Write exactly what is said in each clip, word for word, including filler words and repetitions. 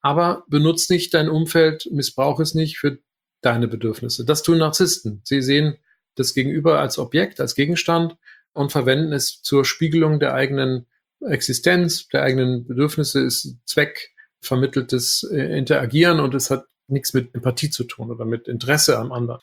aber benutz nicht dein Umfeld, missbrauch es nicht für deine Bedürfnisse. Das tun Narzissten. Sie sehen das Gegenüber als Objekt, als Gegenstand und verwenden es zur Spiegelung der eigenen Existenz, der eigenen Bedürfnisse, ist zweckvermitteltes äh, Interagieren und es hat nichts mit Empathie zu tun oder mit Interesse am anderen.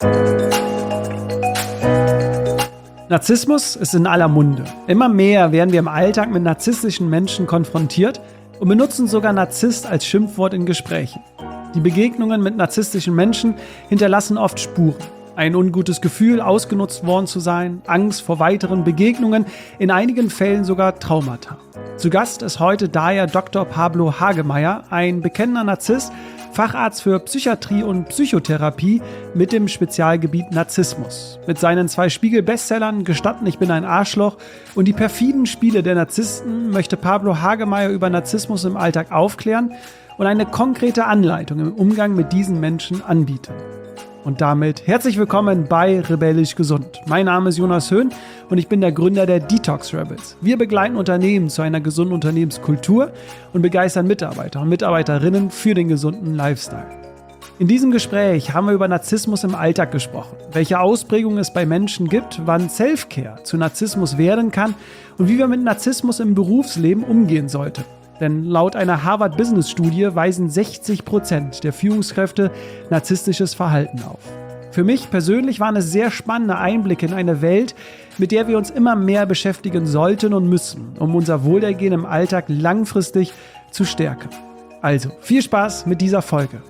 Narzissmus ist in aller Munde. Immer mehr werden wir im Alltag mit narzisstischen Menschen konfrontiert und benutzen sogar Narzisst als Schimpfwort in Gesprächen. Die Begegnungen mit narzisstischen Menschen hinterlassen oft Spuren. Ein ungutes Gefühl, ausgenutzt worden zu sein, Angst vor weiteren Begegnungen, in einigen Fällen sogar Traumata. Zu Gast ist heute daher Doktor Pablo Hagemeyer, ein bekennender Narzisst, Facharzt für Psychiatrie und Psychotherapie mit dem Spezialgebiet Narzissmus. Mit seinen zwei Spiegel-Bestsellern Gestatten, ich bin ein Arschloch und die perfiden Spiele der Narzissten möchte Pablo Hagemeyer über Narzissmus im Alltag aufklären und eine konkrete Anleitung im Umgang mit diesen Menschen anbieten. Und damit herzlich willkommen bei Rebellisch Gesund. Mein Name ist Jonas Höhn und ich bin der Gründer der Detox Rebels. Wir begleiten Unternehmen zu einer gesunden Unternehmenskultur und begeistern Mitarbeiter und Mitarbeiterinnen für den gesunden Lifestyle. In diesem Gespräch haben wir über Narzissmus im Alltag gesprochen, welche Ausprägungen es bei Menschen gibt, wann Self-Care zu Narzissmus werden kann und wie wir mit Narzissmus im Berufsleben umgehen sollten. Denn laut einer Harvard-Business-Studie weisen sechzig Prozent der Führungskräfte narzisstisches Verhalten auf. Für mich persönlich waren es sehr spannende Einblicke in eine Welt, mit der wir uns immer mehr beschäftigen sollten und müssen, um unser Wohlergehen im Alltag langfristig zu stärken. Also, viel Spaß mit dieser Folge.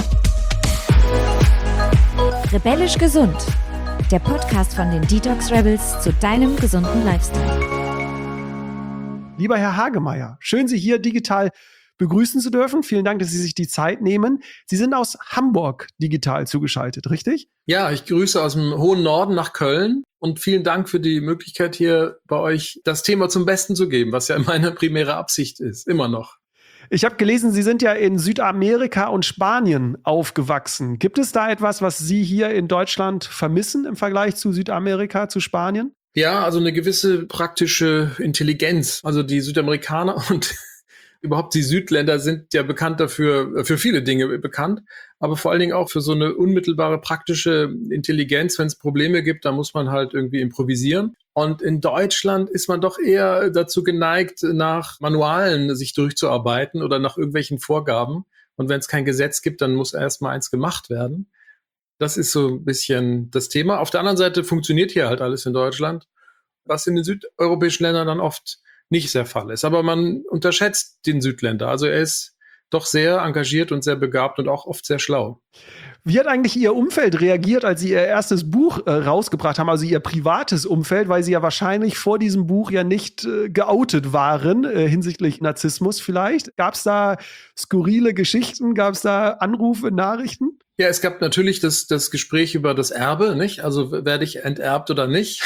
Rebellisch Gesund, der Podcast von den Detox Rebels zu deinem gesunden Lifestyle. Lieber Herr Hagemeyer, schön, Sie hier digital begrüßen zu dürfen. Vielen Dank, dass Sie sich die Zeit nehmen. Sie sind aus Hamburg digital zugeschaltet, richtig? Ja, ich grüße aus dem hohen Norden nach Köln und vielen Dank für die Möglichkeit, hier bei euch das Thema zum Besten zu geben, was ja meine primäre Absicht ist, immer noch. Ich habe gelesen, Sie sind ja in Südamerika und Spanien aufgewachsen. Gibt es da etwas, was Sie hier in Deutschland vermissen im Vergleich zu Südamerika, zu Spanien? Ja, also eine gewisse praktische Intelligenz. Also die Südamerikaner und überhaupt die Südländer sind ja bekannt dafür, für viele Dinge bekannt, aber vor allen Dingen auch für so eine unmittelbare praktische Intelligenz. Wenn es Probleme gibt, dann muss man halt irgendwie improvisieren. Und in Deutschland ist man doch eher dazu geneigt, nach Manualen sich durchzuarbeiten oder nach irgendwelchen Vorgaben. Und wenn es kein Gesetz gibt, dann muss erst mal eins gemacht werden. Das ist so ein bisschen das Thema. Auf der anderen Seite funktioniert hier halt alles in Deutschland, was in den südeuropäischen Ländern dann oft nicht der Fall ist. Aber man unterschätzt den Südländer. Also er ist doch sehr engagiert und sehr begabt und auch oft sehr schlau. Wie hat eigentlich Ihr Umfeld reagiert, als Sie Ihr erstes Buch äh, rausgebracht haben, also Ihr privates Umfeld, weil Sie ja wahrscheinlich vor diesem Buch ja nicht äh, geoutet waren äh, hinsichtlich Narzissmus vielleicht? Gab es da skurrile Geschichten? Gab es da Anrufe, Nachrichten? Ja, es gab natürlich das, das Gespräch über das Erbe, nicht? Also werde ich enterbt oder nicht?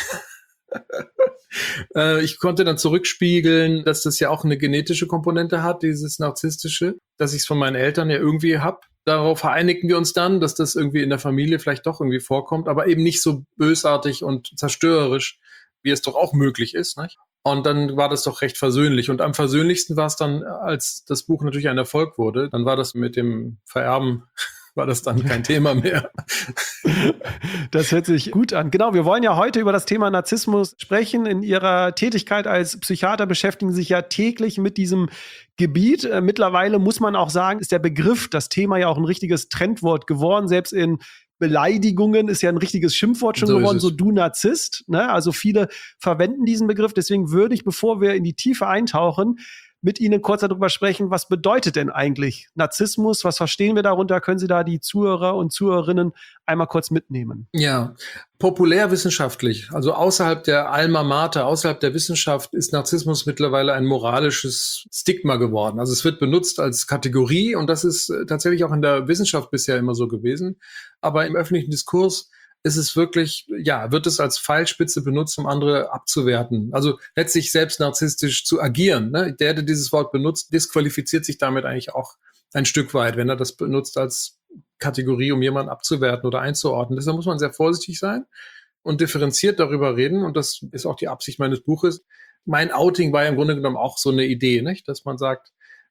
äh, ich konnte dann zurückspiegeln, dass das ja auch eine genetische Komponente hat, dieses Narzisstische, dass ich es von meinen Eltern ja irgendwie hab. Darauf vereinigten wir uns dann, dass das irgendwie in der Familie vielleicht doch irgendwie vorkommt, aber eben nicht so bösartig und zerstörerisch, wie es doch auch möglich ist, nicht? Und dann war das doch recht versöhnlich. Und am versöhnlichsten war es dann, als das Buch natürlich ein Erfolg wurde. Dann war das mit dem Vererben war das dann kein Thema mehr. Das hört sich gut an. Genau, wir wollen ja heute über das Thema Narzissmus sprechen. In Ihrer Tätigkeit als Psychiater beschäftigen Sie sich ja täglich mit diesem Gebiet. Äh, mittlerweile muss man auch sagen, ist der Begriff, das Thema ja auch ein richtiges Trendwort geworden. Selbst in Beleidigungen ist ja ein richtiges Schimpfwort schon so geworden, so du Narzisst. Ne? Also viele verwenden diesen Begriff. Deswegen würde ich, bevor wir in die Tiefe eintauchen, mit Ihnen kurz darüber sprechen, was bedeutet denn eigentlich Narzissmus? Was verstehen wir darunter? Können Sie da die Zuhörer und Zuhörerinnen einmal kurz mitnehmen? Ja, populärwissenschaftlich, also außerhalb der Alma Mater, außerhalb der Wissenschaft ist Narzissmus mittlerweile ein moralisches Stigma geworden. Also es wird benutzt als Kategorie und das ist tatsächlich auch in der Wissenschaft bisher immer so gewesen. Aber im öffentlichen Diskurs ist es wirklich, ja, wird es als Pfeilspitze benutzt, um andere abzuwerten. Also letztlich selbst narzisstisch zu agieren. Ne? Der, der dieses Wort benutzt, disqualifiziert sich damit eigentlich auch ein Stück weit, wenn er das benutzt als Kategorie, um jemanden abzuwerten oder einzuordnen. Deshalb muss man sehr vorsichtig sein und differenziert darüber reden. Und das ist auch die Absicht meines Buches. Mein Outing war ja im Grunde genommen auch so eine Idee, nicht? Dass man sagt,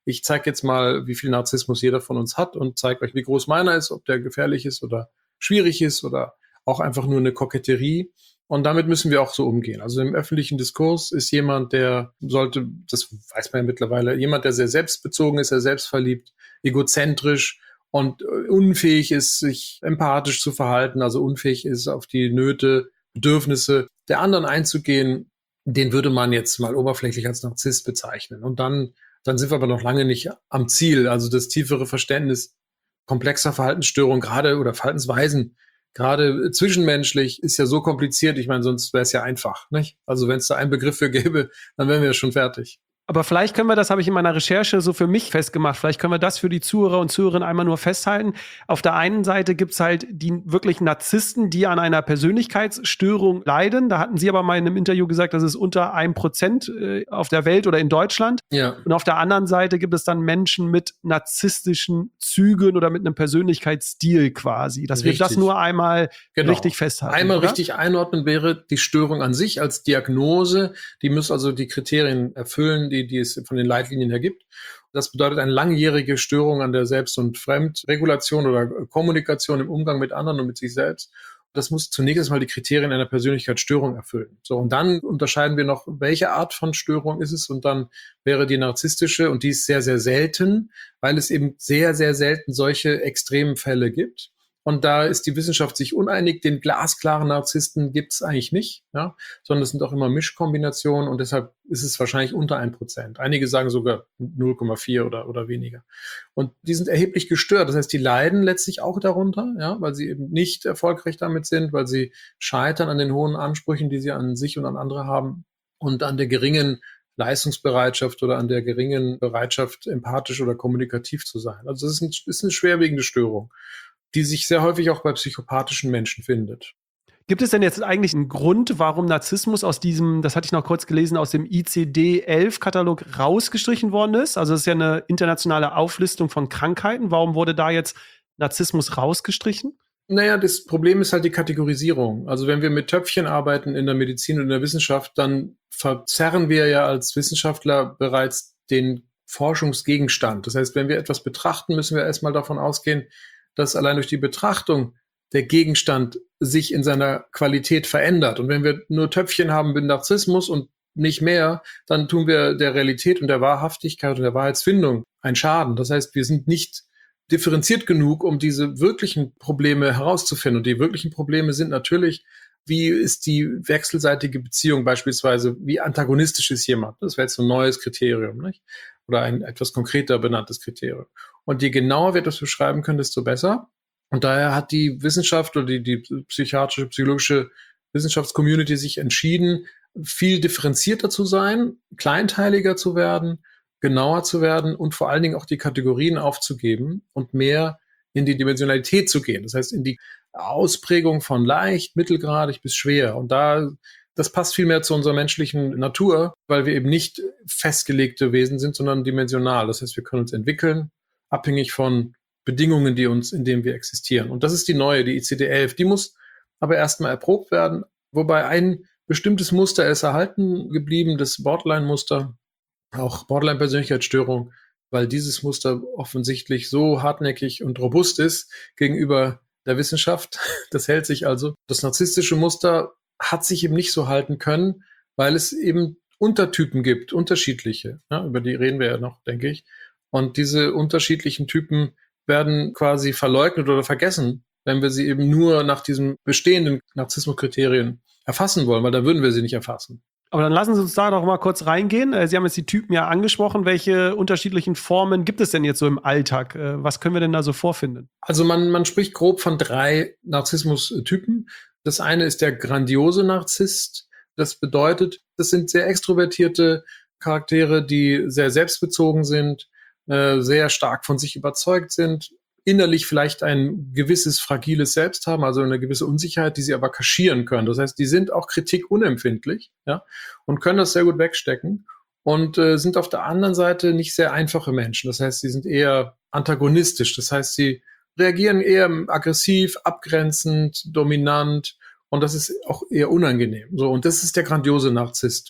ich zeige jetzt mal, wie viel Narzissmus jeder von uns hat und zeige euch, wie groß meiner ist, ob der gefährlich ist oder schwierig ist oder auch einfach nur eine Koketterie. Und damit müssen wir auch so umgehen. Also im öffentlichen Diskurs ist jemand, der sollte, das weiß man ja mittlerweile, jemand, der sehr selbstbezogen ist, sehr selbstverliebt, egozentrisch und unfähig ist, sich empathisch zu verhalten, also unfähig ist, auf die Nöte, Bedürfnisse der anderen einzugehen, den würde man jetzt mal oberflächlich als Narzisst bezeichnen. Und dann, dann sind wir aber noch lange nicht am Ziel. Also das tiefere Verständnis komplexer Verhaltensstörungen, gerade oder Verhaltensweisen, gerade zwischenmenschlich, ist ja so kompliziert. Ich meine, sonst wäre es ja einfach, nicht? Also wenn es da einen Begriff für gäbe, dann wären wir ja schon fertig. Aber vielleicht können wir, das habe ich in meiner Recherche so für mich festgemacht, vielleicht können wir das für die Zuhörer und Zuhörerinnen einmal nur festhalten. Auf der einen Seite gibt's halt die wirklich Narzissten, die an einer Persönlichkeitsstörung leiden. Da hatten Sie aber mal in einem Interview gesagt, das ist unter ein Prozent auf der Welt oder in Deutschland. Ja. Und auf der anderen Seite gibt es dann Menschen mit narzisstischen Zügen oder mit einem Persönlichkeitsstil quasi. Dass Richtig. wir das nur einmal Genau. richtig festhalten. Einmal oder? richtig einordnen wäre die Störung an sich als Diagnose. Die muss also die Kriterien erfüllen, die, die es von den Leitlinien her gibt. Das bedeutet eine langjährige Störung an der Selbst- und Fremdregulation oder Kommunikation im Umgang mit anderen und mit sich selbst. Das muss zunächst mal die Kriterien einer Persönlichkeitsstörung erfüllen. So, und dann unterscheiden wir noch, welche Art von Störung ist es. Und dann wäre die narzisstische, und die ist sehr, sehr selten, weil es eben sehr, sehr selten solche extremen Fälle gibt. Und da ist die Wissenschaft sich uneinig. Den glasklaren Narzissten gibt es eigentlich nicht, ja, sondern es sind auch immer Mischkombinationen und deshalb ist es wahrscheinlich unter ein Prozent. Einige sagen sogar null Komma vier oder, oder weniger. Und die sind erheblich gestört. Das heißt, die leiden letztlich auch darunter, ja, weil sie eben nicht erfolgreich damit sind, weil sie scheitern an den hohen Ansprüchen, die sie an sich und an andere haben und an der geringen Leistungsbereitschaft oder an der geringen Bereitschaft, empathisch oder kommunikativ zu sein. Also das ist, ein, ist eine schwerwiegende Störung, die sich sehr häufig auch bei psychopathischen Menschen findet. Gibt es denn jetzt eigentlich einen Grund, warum Narzissmus aus diesem, das hatte ich noch kurz gelesen, aus dem I C D elf Katalog rausgestrichen worden ist? Also es ist ja eine internationale Auflistung von Krankheiten. Warum wurde da jetzt Narzissmus rausgestrichen? Naja, das Problem ist halt die Kategorisierung. Also wenn wir mit Töpfchen arbeiten in der Medizin und in der Wissenschaft, dann verzerren wir ja als Wissenschaftler bereits den Forschungsgegenstand. Das heißt, wenn wir etwas betrachten, müssen wir erstmal davon ausgehen, dass allein durch die Betrachtung der Gegenstand sich in seiner Qualität verändert. Und wenn wir nur Töpfchen haben mit Narzissmus und nicht mehr, dann tun wir der Realität und der Wahrhaftigkeit und der Wahrheitsfindung einen Schaden. Das heißt, wir sind nicht differenziert genug, um diese wirklichen Probleme herauszufinden. Und die wirklichen Probleme sind natürlich, wie ist die wechselseitige Beziehung beispielsweise, wie antagonistisch ist jemand? Das wäre jetzt ein neues Kriterium, nicht? Oder ein etwas konkreter benanntes Kriterium. Und je genauer wir das beschreiben können, desto besser. Und daher hat die Wissenschaft oder die, die psychiatrische, psychologische Wissenschaftscommunity sich entschieden, viel differenzierter zu sein, kleinteiliger zu werden, genauer zu werden und vor allen Dingen auch die Kategorien aufzugeben und mehr in die Dimensionalität zu gehen. Das heißt, in die Ausprägung von leicht, mittelgradig bis schwer. Und da, das passt viel mehr zu unserer menschlichen Natur, weil wir eben nicht festgelegte Wesen sind, sondern dimensional. Das heißt, wir können uns entwickeln, abhängig von Bedingungen, die uns, in denen wir existieren. Und das ist die neue, die I C D elf. Die muss aber erstmal erprobt werden, wobei ein bestimmtes Muster ist erhalten geblieben, das Borderline-Muster, auch Borderline-Persönlichkeitsstörung, weil dieses Muster offensichtlich so hartnäckig und robust ist gegenüber der Wissenschaft. Das hält sich also. Das narzisstische Muster hat sich eben nicht so halten können, weil es eben Untertypen gibt, unterschiedliche. Ja, über die reden wir ja noch, denke ich. Und diese unterschiedlichen Typen werden quasi verleugnet oder vergessen, wenn wir sie eben nur nach diesen bestehenden Narzissmuskriterien erfassen wollen, weil da würden wir sie nicht erfassen. Aber dann lassen Sie uns da doch mal kurz reingehen. Sie haben jetzt die Typen ja angesprochen. Welche unterschiedlichen Formen gibt es denn jetzt so im Alltag? Was können wir denn da so vorfinden? Also man, man spricht grob von drei Narzissmus-Typen. Das eine ist der grandiose Narzisst. Das bedeutet, das sind sehr extrovertierte Charaktere, die sehr selbstbezogen sind, sehr stark von sich überzeugt sind, innerlich vielleicht ein gewisses fragiles Selbst haben, also eine gewisse Unsicherheit, die sie aber kaschieren können. Das heißt, die sind auch kritikunempfindlich, ja, und können das sehr gut wegstecken und äh, sind auf der anderen Seite nicht sehr einfache Menschen. Das heißt, sie sind eher antagonistisch. Das heißt, sie reagieren eher aggressiv, abgrenzend, dominant und das ist auch eher unangenehm. So, und das ist der grandiose Narzisst.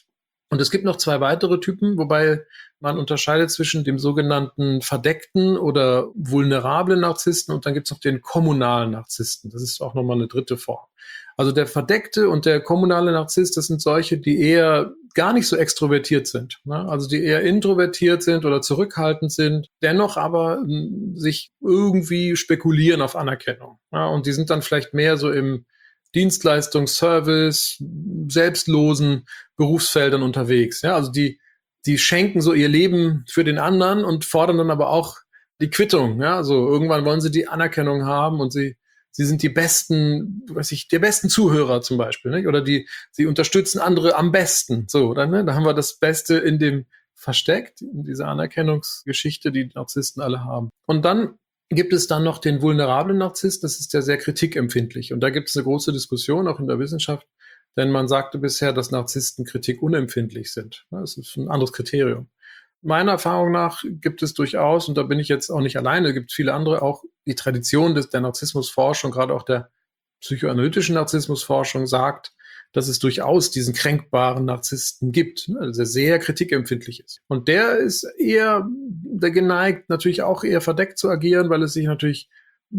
Und es gibt noch zwei weitere Typen, wobei man unterscheidet zwischen dem sogenannten verdeckten oder vulnerablen Narzissten und dann gibt es noch den kommunalen Narzissten. Das ist auch nochmal eine dritte Form. Also der verdeckte und der kommunale Narzisst, das sind solche, die eher gar nicht so extrovertiert sind, ne? Also die eher introvertiert sind oder zurückhaltend sind, dennoch aber m, sich irgendwie spekulieren auf Anerkennung. Ja? Und die sind dann vielleicht mehr so im Dienstleistungs-, Service, selbstlosen Berufsfeldern unterwegs. Ja? Also die, die schenken so ihr Leben für den anderen und fordern dann aber auch die Quittung. Ja? Also irgendwann wollen sie die Anerkennung haben und sie Sie sind die besten, weiß ich, der besten Zuhörer zum Beispiel, nicht? Oder die, sie unterstützen andere am besten. So, oder, ne? Da haben wir das Beste in dem versteckt, in dieser Anerkennungsgeschichte, die Narzissten alle haben. Und dann gibt es dann noch den vulnerablen Narzisst, das ist der sehr kritikempfindlich. Und da gibt es eine große Diskussion, auch in der Wissenschaft, denn man sagte bisher, dass Narzissten kritikunempfindlich sind. Das ist ein anderes Kriterium. Meiner Erfahrung nach gibt es durchaus, und da bin ich jetzt auch nicht alleine, gibt es viele andere, auch die Tradition des, der Narzissmusforschung, gerade auch der psychoanalytischen Narzissmusforschung, sagt, dass es durchaus diesen kränkbaren Narzissten gibt, also der sehr kritikempfindlich ist. Und der ist eher der geneigt, natürlich auch eher verdeckt zu agieren, weil er sich natürlich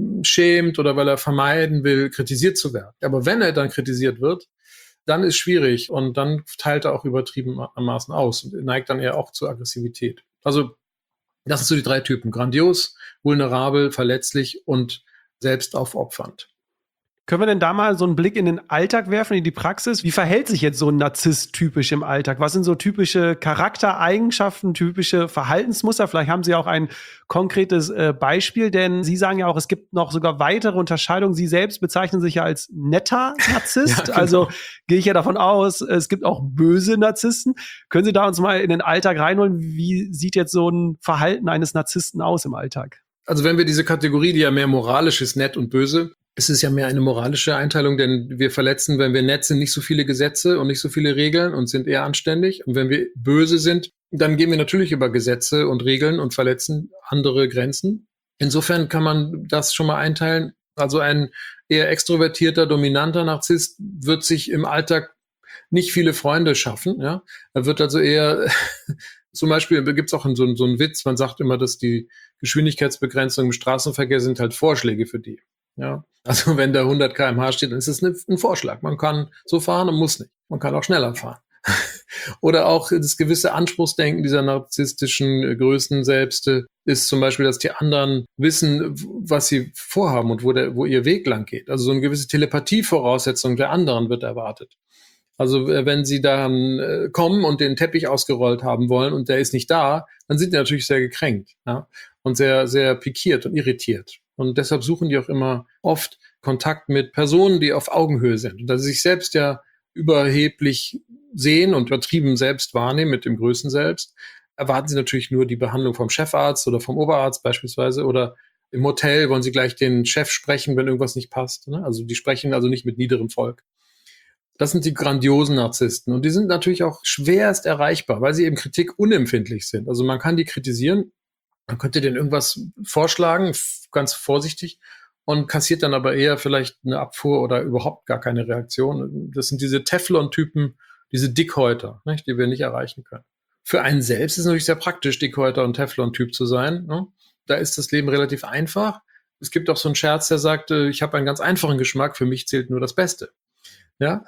schämt oder weil er vermeiden will, kritisiert zu werden. Aber wenn er dann kritisiert wird, dann ist schwierig und dann teilt er auch übertriebenermaßen aus und neigt dann eher auch zur Aggressivität. Also das sind so die drei Typen: grandios, vulnerabel, verletzlich und selbstaufopfernd. Können wir denn da mal so einen Blick in den Alltag werfen, in die Praxis? Wie verhält sich jetzt so ein Narzisst typisch im Alltag? Was sind so typische Charaktereigenschaften, typische Verhaltensmuster? Vielleicht haben Sie auch ein konkretes äh, Beispiel, denn Sie sagen ja auch, es gibt noch sogar weitere Unterscheidungen. Sie selbst bezeichnen sich ja als netter Narzisst. Ja, genau. Also gehe ich ja davon aus, es gibt auch böse Narzissten. Können Sie da uns mal in den Alltag reinholen? Wie sieht jetzt so ein Verhalten eines Narzissten aus im Alltag? Also wenn wir diese Kategorie, die ja mehr moralisch ist, nett und böse, es ist ja mehr eine moralische Einteilung, denn wir verletzen, wenn wir nett sind, nicht so viele Gesetze und nicht so viele Regeln und sind eher anständig. Und wenn wir böse sind, dann gehen wir natürlich über Gesetze und Regeln und verletzen andere Grenzen. Insofern kann man das schon mal einteilen. Also ein eher extrovertierter, dominanter Narzisst wird sich im Alltag nicht viele Freunde schaffen. Ja? Er wird also eher, zum Beispiel gibt es auch so, so einen Witz, man sagt immer, dass die Geschwindigkeitsbegrenzungen im Straßenverkehr sind halt Vorschläge für die. Ja, also wenn da hundert Kilometer pro Stunde steht, dann ist es ein Vorschlag. Man kann so fahren und muss nicht. Man kann auch schneller fahren. Oder auch das gewisse Anspruchsdenken dieser narzisstischen Größen selbst ist zum Beispiel, dass die anderen wissen, was sie vorhaben und wo, der, wo ihr Weg lang geht. Also so eine gewisse Telepathievoraussetzung der anderen wird erwartet. Also wenn sie dann kommen und den Teppich ausgerollt haben wollen und der ist nicht da, dann sind die natürlich sehr gekränkt, ja, und sehr, sehr pikiert und irritiert. Und deshalb suchen die auch immer oft Kontakt mit Personen, die auf Augenhöhe sind. Und da sie sich selbst ja überheblich sehen und übertrieben selbst wahrnehmen mit dem Größen selbst, erwarten sie natürlich nur die Behandlung vom Chefarzt oder vom Oberarzt beispielsweise. Oder im Hotel wollen sie gleich den Chef sprechen, wenn irgendwas nicht passt. Ne? Also die sprechen also nicht mit niederem Volk. Das sind die grandiosen Narzissten. Und die sind natürlich auch schwerst erreichbar, weil sie eben kritikunempfindlich sind. Also man kann die kritisieren, man könnte denen irgendwas vorschlagen, ganz vorsichtig, und kassiert dann aber eher vielleicht eine Abfuhr oder überhaupt gar keine Reaktion. Das sind diese Teflon-Typen, diese Dickhäuter, nicht, die wir nicht erreichen können. Für einen selbst ist es natürlich sehr praktisch, Dickhäuter und Teflon-Typ zu sein. Ne? Da ist das Leben relativ einfach. Es gibt auch so einen Scherz, der sagt, ich habe einen ganz einfachen Geschmack, für mich zählt nur das Beste. Ja,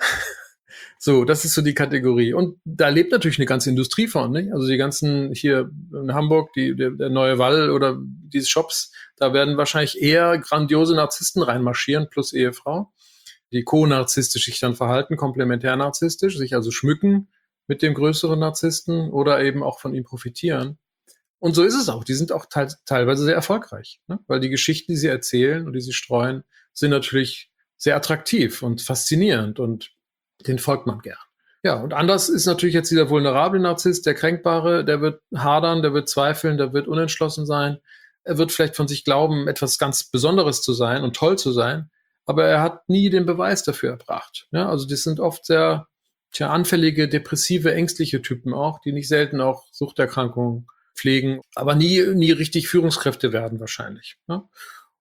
so, das ist so die Kategorie. Und da lebt natürlich eine ganze Industrie von, nicht? Also die ganzen hier in Hamburg, die, der, der neue Wall oder diese Shops, da werden wahrscheinlich eher grandiose Narzissten reinmarschieren, plus Ehefrau, die ko-narzisstisch sich dann verhalten, komplementär-narzisstisch, sich also schmücken mit dem größeren Narzissten oder eben auch von ihm profitieren. Und so ist es auch. Die sind auch te- teilweise sehr erfolgreich, ne? Weil die Geschichten, die sie erzählen und die sie streuen, sind natürlich sehr attraktiv und faszinierend und den folgt man gern. Ja, und anders ist natürlich jetzt dieser vulnerable Narzisst, der Kränkbare, der wird hadern, der wird zweifeln, der wird unentschlossen sein. Er wird vielleicht von sich glauben, etwas ganz Besonderes zu sein und toll zu sein, aber er hat nie den Beweis dafür erbracht. Ja, also das sind oft sehr tja, anfällige, depressive, ängstliche Typen auch, die nicht selten auch Suchterkrankungen pflegen, aber nie, nie richtig Führungskräfte werden wahrscheinlich. Ja?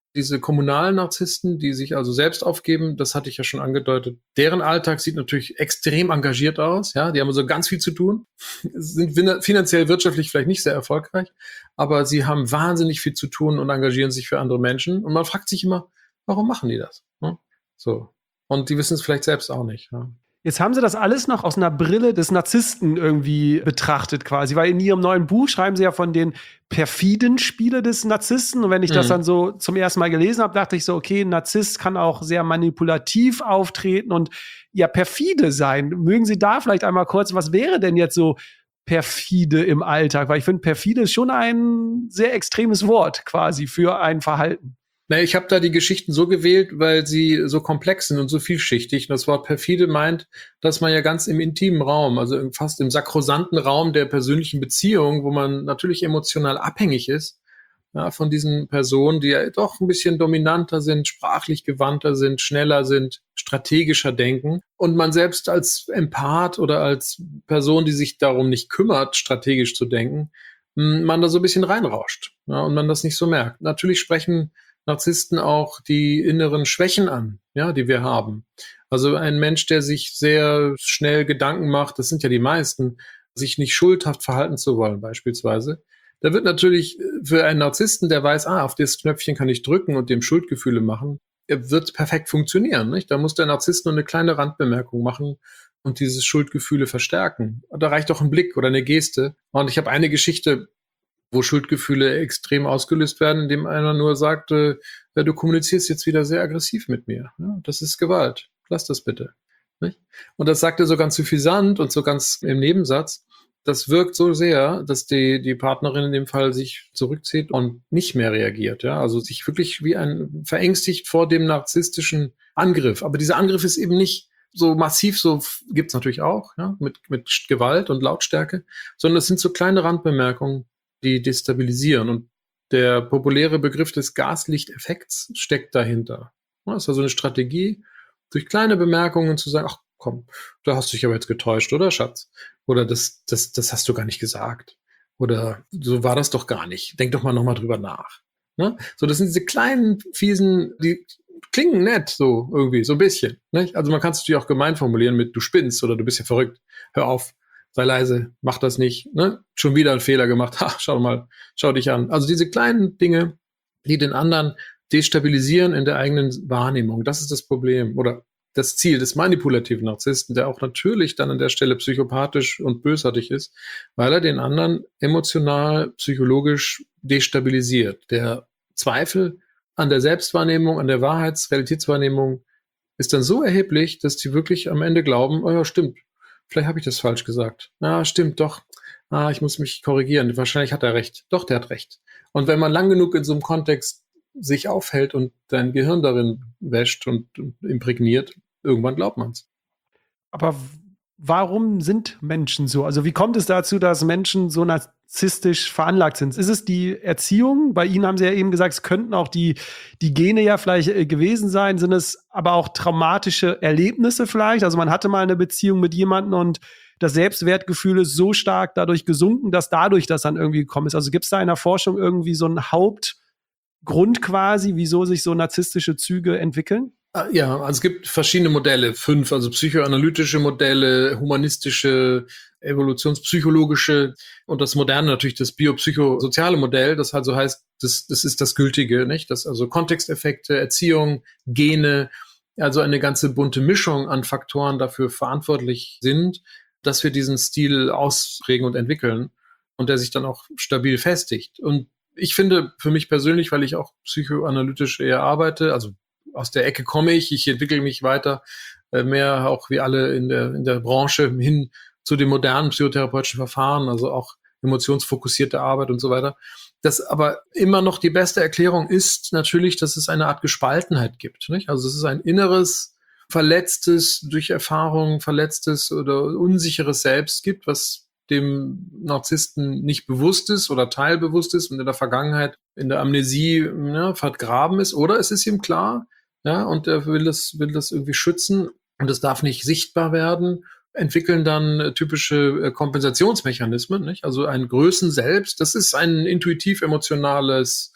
Diese kommunalen Narzissten, die sich also selbst aufgeben, das hatte ich ja schon angedeutet, deren Alltag sieht natürlich extrem engagiert aus. Ja, die haben also ganz viel zu tun, sind finanziell, wirtschaftlich vielleicht nicht sehr erfolgreich, aber sie haben wahnsinnig viel zu tun und engagieren sich für andere Menschen. Und man fragt sich immer, warum machen die das? So. Und die wissen es vielleicht selbst auch nicht. Ja. Jetzt haben sie das alles noch aus einer Brille des Narzissten irgendwie betrachtet quasi, weil in ihrem neuen Buch schreiben sie ja von den perfiden Spiele des Narzissten. Und wenn ich mhm. das dann so zum ersten Mal gelesen habe, dachte ich so, okay, ein Narzisst kann auch sehr manipulativ auftreten und ja perfide sein. Mögen Sie da vielleicht einmal kurz, was wäre denn jetzt so perfide im Alltag? Weil ich finde, perfide ist schon ein sehr extremes Wort quasi für ein Verhalten. Na, ich habe da die Geschichten so gewählt, weil sie so komplex sind und so vielschichtig. Und das Wort perfide meint, dass man ja ganz im intimen Raum, also fast im sakrosanten Raum der persönlichen Beziehung, wo man natürlich emotional abhängig ist, ja, von diesen Personen, die ja doch ein bisschen dominanter sind, sprachlich gewandter sind, schneller sind, strategischer denken. Und man selbst als Empath oder als Person, die sich darum nicht kümmert, strategisch zu denken, man da so ein bisschen reinrauscht, ja, und man das nicht so merkt. Natürlich sprechen Narzissten auch die inneren Schwächen an, ja, die wir haben. Also ein Mensch, der sich sehr schnell Gedanken macht, das sind ja die meisten, sich nicht schuldhaft verhalten zu wollen beispielsweise, da wird natürlich für einen Narzissten, der weiß, ah, auf das Knöpfchen kann ich drücken und dem Schuldgefühle machen, er wird perfekt funktionieren, nicht? Da muss der Narzisst nur eine kleine Randbemerkung machen und dieses Schuldgefühle verstärken. Da reicht auch ein Blick oder eine Geste. Und ich habe eine Geschichte, wo Schuldgefühle extrem ausgelöst werden, indem einer nur sagt, äh, ja, du kommunizierst jetzt wieder sehr aggressiv mit mir. Ja, das ist Gewalt. Lass das bitte. Nicht? Und das sagt er so ganz suffisant und so ganz im Nebensatz. Das wirkt so sehr, dass die, die Partnerin in dem Fall sich zurückzieht und nicht mehr reagiert. Ja? Also sich wirklich wie ein verängstigt vor dem narzisstischen Angriff. Aber dieser Angriff ist eben nicht so massiv, so gibt's natürlich auch, ja? mit, mit Gewalt und Lautstärke, sondern es sind so kleine Randbemerkungen, die destabilisieren. Und der populäre Begriff des Gaslichteffekts steckt dahinter. Das ist also eine Strategie, durch kleine Bemerkungen zu sagen, ach komm, da hast du dich aber jetzt getäuscht, oder Schatz? Oder das, das, das hast du gar nicht gesagt. Oder so war das doch gar nicht. Denk doch mal nochmal drüber nach. Ne? So, das sind diese kleinen, fiesen, die klingen nett, so irgendwie, so ein bisschen. Nicht? Also man kann es natürlich auch gemein formulieren mit, du spinnst oder du bist ja verrückt. Hör auf. Sei leise, mach das nicht, ne? Schon wieder einen Fehler gemacht, ha, schau mal, schau dich an. Also diese kleinen Dinge, die den anderen destabilisieren in der eigenen Wahrnehmung, das ist das Problem oder das Ziel des manipulativen Narzissten, der auch natürlich dann an der Stelle psychopathisch und bösartig ist, weil er den anderen emotional, psychologisch destabilisiert. Der Zweifel an der Selbstwahrnehmung, an der Wahrheits-, Realitätswahrnehmung ist dann so erheblich, dass die wirklich am Ende glauben, oh ja, stimmt, vielleicht habe ich das falsch gesagt. Ah, stimmt, doch. Ah, ich muss mich korrigieren. Wahrscheinlich hat er recht. Doch, der hat recht. Und wenn man lang genug in so einem Kontext sich aufhält und dein Gehirn darin wäscht und, und imprägniert, irgendwann glaubt man es. Aber warum sind Menschen so? Also wie kommt es dazu, dass Menschen so narzisstisch veranlagt sind? Ist es die Erziehung? Bei Ihnen haben Sie ja eben gesagt, es könnten auch die, die Gene ja vielleicht äh, gewesen sein. Sind es aber auch traumatische Erlebnisse vielleicht? Also man hatte mal eine Beziehung mit jemandem und das Selbstwertgefühl ist so stark dadurch gesunken, dass dadurch das dann irgendwie gekommen ist. Also gibt es da in der Forschung irgendwie so einen Hauptgrund quasi, wieso sich so narzisstische Züge entwickeln? Ja, also es gibt verschiedene Modelle, fünf, also psychoanalytische Modelle, humanistische, evolutionspsychologische und das moderne natürlich das biopsychosoziale Modell, das also heißt, das, das ist das Gültige, nicht? Das also Kontexteffekte, Erziehung, Gene, also eine ganze bunte Mischung an Faktoren dafür verantwortlich sind, dass wir diesen Stil ausprägen und entwickeln und der sich dann auch stabil festigt. Und ich finde für mich persönlich, weil ich auch psychoanalytisch eher arbeite, also aus der Ecke komme ich, ich entwickle mich weiter, äh, mehr auch wie alle in der, in der Branche hin zu den modernen psychotherapeutischen Verfahren, also auch emotionsfokussierte Arbeit und so weiter. Das aber immer noch die beste Erklärung ist natürlich, dass es eine Art Gespaltenheit gibt, nicht? Also es ist ein inneres, verletztes, durch Erfahrung verletztes oder unsicheres Selbst gibt, was dem Narzissten nicht bewusst ist oder teilbewusst ist und in der Vergangenheit in der Amnesie, ja, vergraben ist. Oder es ist ihm klar, ja, und er will das, will das irgendwie schützen und es darf nicht sichtbar werden, entwickeln dann typische Kompensationsmechanismen, nicht? Also ein Größen selbst, das ist ein intuitiv-emotionales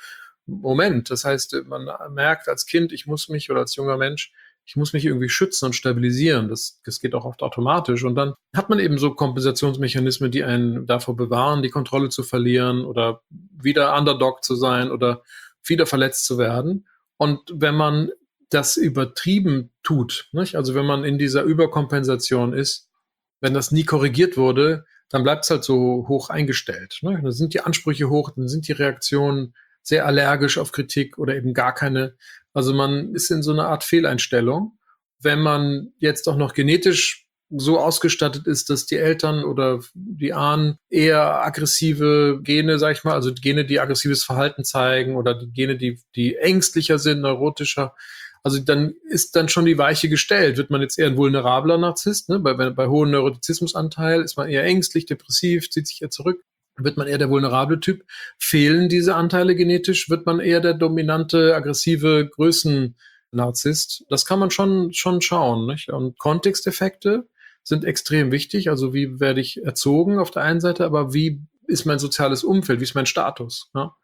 Moment. Das heißt, man merkt als Kind, ich muss mich oder als junger Mensch, ich muss mich irgendwie schützen und stabilisieren. Das, das geht auch oft automatisch. Und dann hat man eben so Kompensationsmechanismen, die einen davor bewahren, die Kontrolle zu verlieren oder wieder Underdog zu sein oder wieder verletzt zu werden. Und wenn man das übertrieben tut, nicht? Also wenn man in dieser Überkompensation ist, wenn das nie korrigiert wurde, dann bleibt es halt so hoch eingestellt. Ne? Dann sind die Ansprüche hoch, dann sind die Reaktionen sehr allergisch auf Kritik oder eben gar keine. Also man ist in so einer Art Fehleinstellung. Wenn man jetzt auch noch genetisch so ausgestattet ist, dass die Eltern oder die Ahnen eher aggressive Gene, sag ich mal, also Gene, die aggressives Verhalten zeigen oder die Gene, die, die ängstlicher sind, neurotischer, also dann ist dann schon die Weiche gestellt. Wird man jetzt eher ein vulnerabler Narzisst, ne? Bei, bei, bei hohem Neurotizismusanteil ist man eher ängstlich, depressiv, zieht sich eher zurück. Wird man eher der vulnerable Typ? Fehlen diese Anteile genetisch? Wird man eher der dominante, aggressive Größen-Narzisst? Das kann man schon, schon schauen, nicht? Und Kontexteffekte sind extrem wichtig. Also wie werde ich erzogen auf der einen Seite, aber wie ist mein soziales Umfeld? Wie ist mein Status? Ne?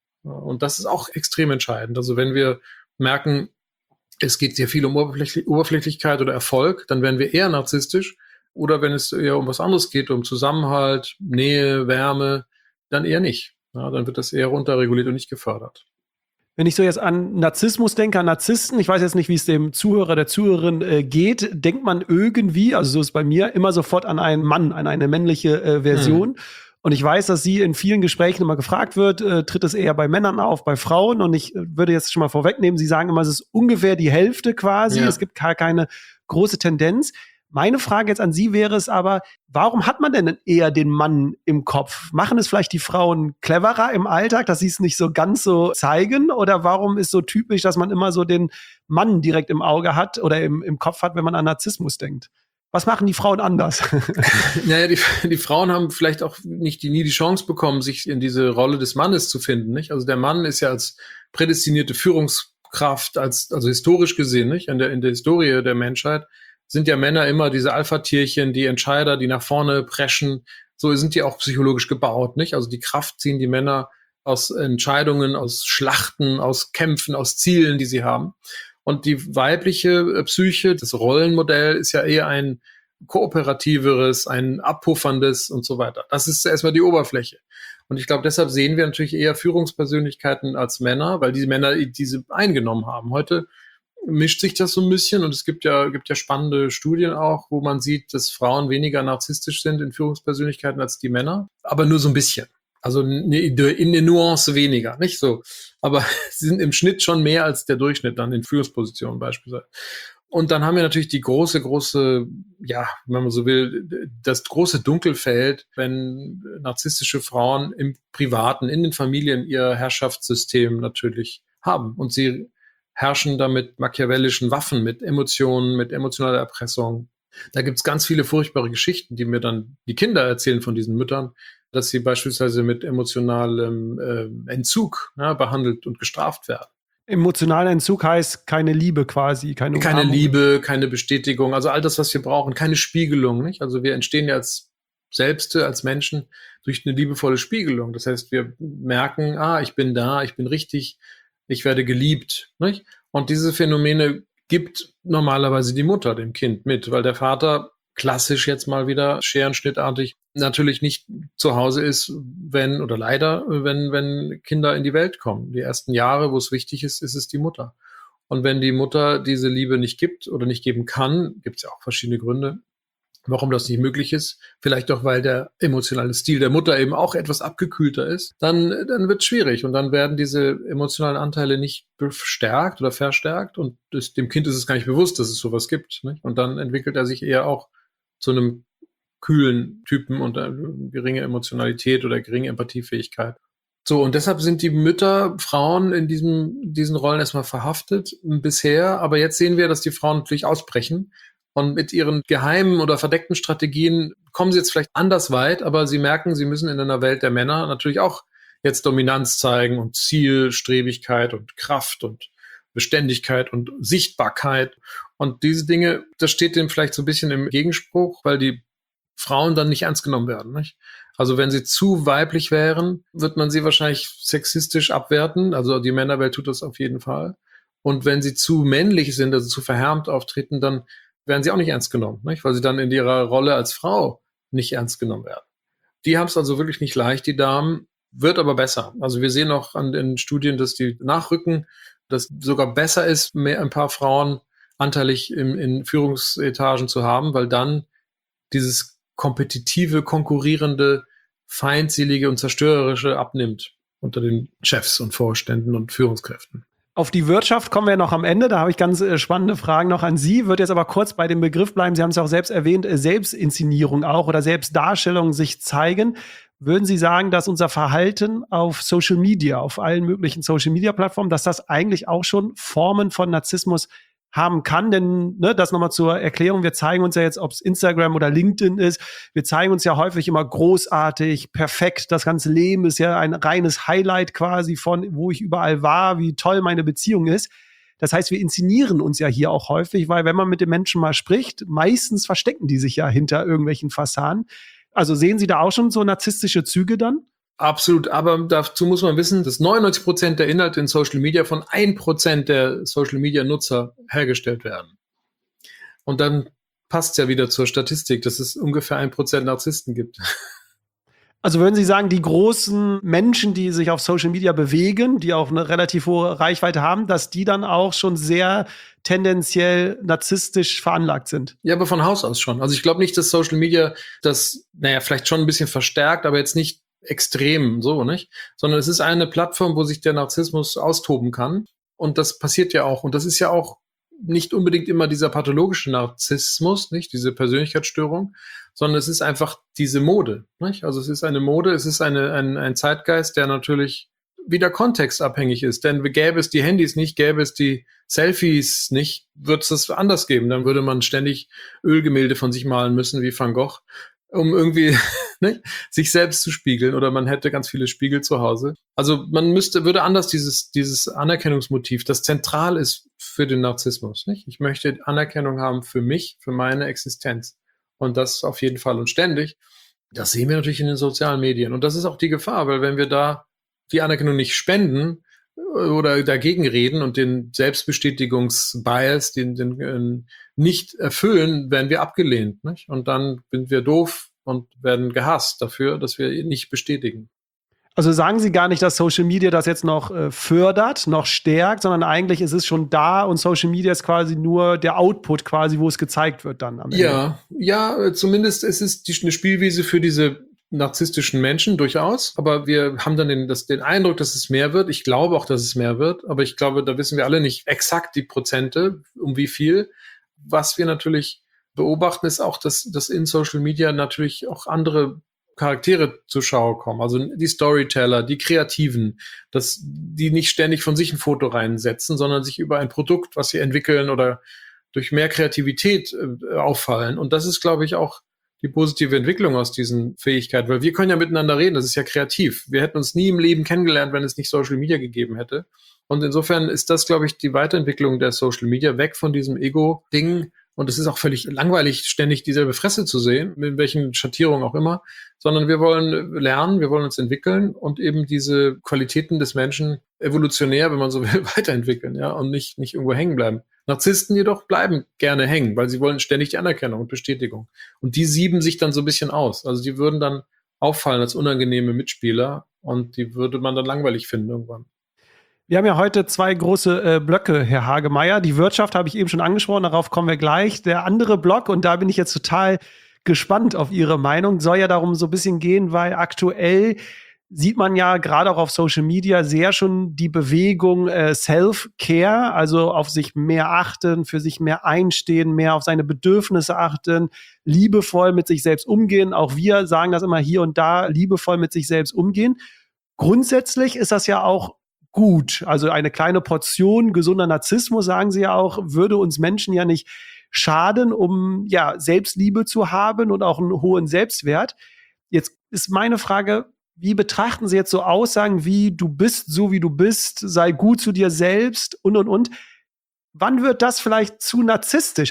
Und das ist auch extrem entscheidend. Also wenn wir merken, es geht sehr viel um Oberflächlich- Oberflächlichkeit oder Erfolg, dann werden wir eher narzisstisch. Oder wenn es eher um was anderes geht, um Zusammenhalt, Nähe, Wärme, dann eher nicht. Ja, dann wird das eher runterreguliert und nicht gefördert. Wenn ich so jetzt an Narzissmus denke, an Narzissten, ich weiß jetzt nicht, wie es dem Zuhörer, der Zuhörerin äh, geht, denkt man irgendwie, also so ist es bei mir, immer sofort an einen Mann, an eine männliche äh, Version. Hm. Und ich weiß, dass sie in vielen Gesprächen immer gefragt wird, äh, tritt es eher bei Männern auf, bei Frauen? Und ich äh, würde jetzt schon mal vorwegnehmen, sie sagen immer, es ist ungefähr die Hälfte quasi. Ja. Es gibt gar keine große Tendenz. Meine Frage jetzt an Sie wäre es aber, warum hat man denn eher den Mann im Kopf? Machen es vielleicht die Frauen cleverer im Alltag, dass sie es nicht so ganz so zeigen? Oder warum ist so typisch, dass man immer so den Mann direkt im Auge hat oder im, im Kopf hat, wenn man an Narzissmus denkt? Was machen die Frauen anders? Naja, die, die Frauen haben vielleicht auch nicht die, nie die Chance bekommen, sich in diese Rolle des Mannes zu finden, nicht? Also der Mann ist ja als prädestinierte Führungskraft, als, also historisch gesehen, nicht? In der, in der Historie der Menschheit sind ja Männer immer diese Alpha-Tierchen, die Entscheider, die nach vorne preschen. So sind die auch psychologisch gebaut, nicht? Also die Kraft ziehen die Männer aus Entscheidungen, aus Schlachten, aus Kämpfen, aus Zielen, die sie haben. Und die weibliche Psyche, das Rollenmodell, ist ja eher ein kooperativeres, ein abpufferndes und so weiter. Das ist erstmal die Oberfläche. Und ich glaube, deshalb sehen wir natürlich eher Führungspersönlichkeiten als Männer, weil diese Männer diese eingenommen haben. Heute mischt sich das so ein bisschen und es gibt ja, gibt ja spannende Studien auch, wo man sieht, dass Frauen weniger narzisstisch sind in Führungspersönlichkeiten als die Männer, aber nur so ein bisschen. Also in eine Nuance weniger, nicht so. Aber sie sind im Schnitt schon mehr als der Durchschnitt dann in Führungspositionen beispielsweise. Und dann haben wir natürlich die große, große, ja, wenn man so will, das große Dunkelfeld, wenn narzisstische Frauen im Privaten, in den Familien ihr Herrschaftssystem natürlich haben. Und sie herrschen da mit machiavellischen Waffen, mit Emotionen, mit emotionaler Erpressung. Da gibt's ganz viele furchtbare Geschichten, die mir dann die Kinder erzählen von diesen Müttern, dass sie beispielsweise mit emotionalem äh, Entzug ja, behandelt und gestraft werden. Emotionaler Entzug heißt keine Liebe quasi, keine Keine Liebe, keine Bestätigung, also all das, was wir brauchen, keine Spiegelung, nicht? Also wir entstehen ja als Selbste, als Menschen durch eine liebevolle Spiegelung. Das heißt, wir merken, ah, ich bin da, ich bin richtig, ich werde geliebt, nicht? Und diese Phänomene gibt normalerweise die Mutter dem Kind mit, weil der Vater klassisch jetzt mal wieder scherenschnittartig natürlich nicht zu Hause ist, wenn, oder leider, wenn, wenn Kinder in die Welt kommen. Die ersten Jahre, wo es wichtig ist, ist es die Mutter. Und wenn die Mutter diese Liebe nicht gibt oder nicht geben kann, gibt es ja auch verschiedene Gründe, warum das nicht möglich ist. Vielleicht auch, weil der emotionale Stil der Mutter eben auch etwas abgekühlter ist. Dann, dann wird es schwierig und dann werden diese emotionalen Anteile nicht bestärkt oder verstärkt und das, dem Kind ist es gar nicht bewusst, dass es sowas gibt. Nicht? Und dann entwickelt er sich eher auch zu einem kühlen Typen und eine geringe Emotionalität oder geringe Empathiefähigkeit. So, und deshalb sind die Mütter, Frauen in diesem, diesen Rollen erstmal verhaftet bisher. Aber jetzt sehen wir, dass die Frauen natürlich ausbrechen. Und mit ihren geheimen oder verdeckten Strategien kommen sie jetzt vielleicht anders weit, aber sie merken, sie müssen in einer Welt der Männer natürlich auch jetzt Dominanz zeigen und Zielstrebigkeit und Kraft und Beständigkeit und Sichtbarkeit. Und diese Dinge, das steht dem vielleicht so ein bisschen im Gegenspruch, weil die Frauen dann nicht ernst genommen werden, nicht? Also wenn sie zu weiblich wären, wird man sie wahrscheinlich sexistisch abwerten. Also die Männerwelt tut das auf jeden Fall. Und wenn sie zu männlich sind, also zu verhärmt auftreten, dann werden sie auch nicht ernst genommen, nicht? Weil sie dann in ihrer Rolle als Frau nicht ernst genommen werden. Die haben es also wirklich nicht leicht, die Damen, wird aber besser. Also wir sehen auch an den Studien, dass die nachrücken, dass sogar besser ist, mehr ein paar Frauen anteilig in, in Führungsetagen zu haben, weil dann dieses kompetitive, konkurrierende, feindselige und zerstörerische abnimmt unter den Chefs und Vorständen und Führungskräften. Auf die Wirtschaft kommen wir noch am Ende. Da habe ich ganz äh, spannende Fragen noch an Sie. Würde jetzt aber kurz bei dem Begriff bleiben. Sie haben es auch selbst erwähnt, äh, Selbstinszenierung auch oder Selbstdarstellung sich zeigen. Würden Sie sagen, dass unser Verhalten auf Social Media, auf allen möglichen Social Media Plattformen, dass das eigentlich auch schon Formen von Narzissmus haben kann? Denn, ne, das nochmal zur Erklärung, wir zeigen uns ja jetzt, ob es Instagram oder LinkedIn ist, wir zeigen uns ja häufig immer großartig, perfekt, das ganze Leben ist ja ein reines Highlight quasi von, wo ich überall war, wie toll meine Beziehung ist. Das heißt, wir inszenieren uns ja hier auch häufig, weil wenn man mit den Menschen mal spricht, meistens verstecken die sich ja hinter irgendwelchen Fassaden. Also sehen Sie da auch schon so narzisstische Züge dann? Absolut, aber dazu muss man wissen, dass neunundneunzig Prozent der Inhalte in Social Media von ein Prozent der Social Media Nutzer hergestellt werden. Und dann passt es ja wieder zur Statistik, dass es ungefähr ein Prozent Narzissten gibt. Also würden Sie sagen, die großen Menschen, die sich auf Social Media bewegen, die auch eine relativ hohe Reichweite haben, dass die dann auch schon sehr tendenziell narzisstisch veranlagt sind? Ja, aber von Haus aus schon. Also ich glaube nicht, dass Social Media das, naja, vielleicht schon ein bisschen verstärkt, aber jetzt nicht extrem so, nicht? Sondern es ist eine Plattform, wo sich der Narzissmus austoben kann. Und das passiert ja auch. Und das ist ja auch nicht unbedingt immer dieser pathologische Narzissmus, nicht? Diese Persönlichkeitsstörung, sondern es ist einfach diese Mode, nicht? Also es ist eine Mode, es ist eine, ein, ein Zeitgeist, der natürlich wieder kontextabhängig ist. Denn gäbe es die Handys nicht, gäbe es die Selfies nicht, würde es das anders geben. Dann würde man ständig Ölgemälde von sich malen müssen, wie Van Gogh, um irgendwie ne, sich selbst zu spiegeln, oder man hätte ganz viele Spiegel zu Hause. Also man müsste, würde anders dieses, dieses Anerkennungsmotiv, das zentral ist für den Narzissmus, nicht? Ich möchte Anerkennung haben für mich, für meine Existenz. Und das auf jeden Fall und ständig. Das sehen wir natürlich in den sozialen Medien. Und das ist auch die Gefahr, weil wenn wir da die Anerkennung nicht spenden oder dagegen reden und den Selbstbestätigungsbias, den, den äh, nicht erfüllen, werden wir abgelehnt, nicht? Und dann sind wir doof und werden gehasst dafür, dass wir ihn nicht bestätigen. Also sagen Sie gar nicht, dass Social Media das jetzt noch äh, fördert, noch stärkt, sondern eigentlich ist es schon da und Social Media ist quasi nur der Output quasi, wo es gezeigt wird dann am Ende. Ja, ja, zumindest ist es die, eine Spielwiese für diese narzisstischen Menschen durchaus, aber wir haben dann den, das, den Eindruck, dass es mehr wird. Ich glaube auch, dass es mehr wird, aber ich glaube, da wissen wir alle nicht exakt die Prozente, um wie viel. Was wir natürlich beobachten, ist auch, dass, dass in Social Media natürlich auch andere Charaktere zur Schau kommen, also die Storyteller, die Kreativen, dass die nicht ständig von sich ein Foto reinsetzen, sondern sich über ein Produkt, was sie entwickeln oder durch mehr Kreativität äh, auffallen. Und das ist, glaube ich, auch die positive Entwicklung aus diesen Fähigkeiten, weil wir können ja miteinander reden, das ist ja kreativ. Wir hätten uns nie im Leben kennengelernt, wenn es nicht Social Media gegeben hätte. Und insofern ist das, glaube ich, die Weiterentwicklung der Social Media weg von diesem Ego-Ding. Und es ist auch völlig langweilig, ständig dieselbe Fresse zu sehen, mit welchen Schattierungen auch immer, sondern wir wollen lernen, wir wollen uns entwickeln und eben diese Qualitäten des Menschen evolutionär, wenn man so will, weiterentwickeln, ja, und nicht, nicht irgendwo hängen bleiben. Narzissten jedoch bleiben gerne hängen, weil sie wollen ständig die Anerkennung und Bestätigung. Und die sieben sich dann so ein bisschen aus. Also die würden dann auffallen als unangenehme Mitspieler und die würde man dann langweilig finden irgendwann. Wir haben ja heute zwei große äh, Blöcke, Herr Hagemeyer. Die Wirtschaft habe ich eben schon angesprochen, darauf kommen wir gleich. Der andere Block, und da bin ich jetzt total gespannt auf Ihre Meinung, soll ja darum so ein bisschen gehen, weil aktuell sieht man ja gerade auch auf Social Media sehr schon die Bewegung äh, Self-Care, also auf sich mehr achten, für sich mehr einstehen, mehr auf seine Bedürfnisse achten, liebevoll mit sich selbst umgehen. Auch wir sagen das immer hier und da, liebevoll mit sich selbst umgehen. Grundsätzlich ist das ja auch gut. Also eine kleine Portion gesunder Narzissmus, sagen Sie ja auch, würde uns Menschen ja nicht schaden, um ja Selbstliebe zu haben und auch einen hohen Selbstwert. Jetzt ist meine Frage, wie betrachten Sie jetzt so Aussagen wie, du bist so, wie du bist, sei gut zu dir selbst und, und, und. Wann wird das vielleicht zu narzisstisch? Also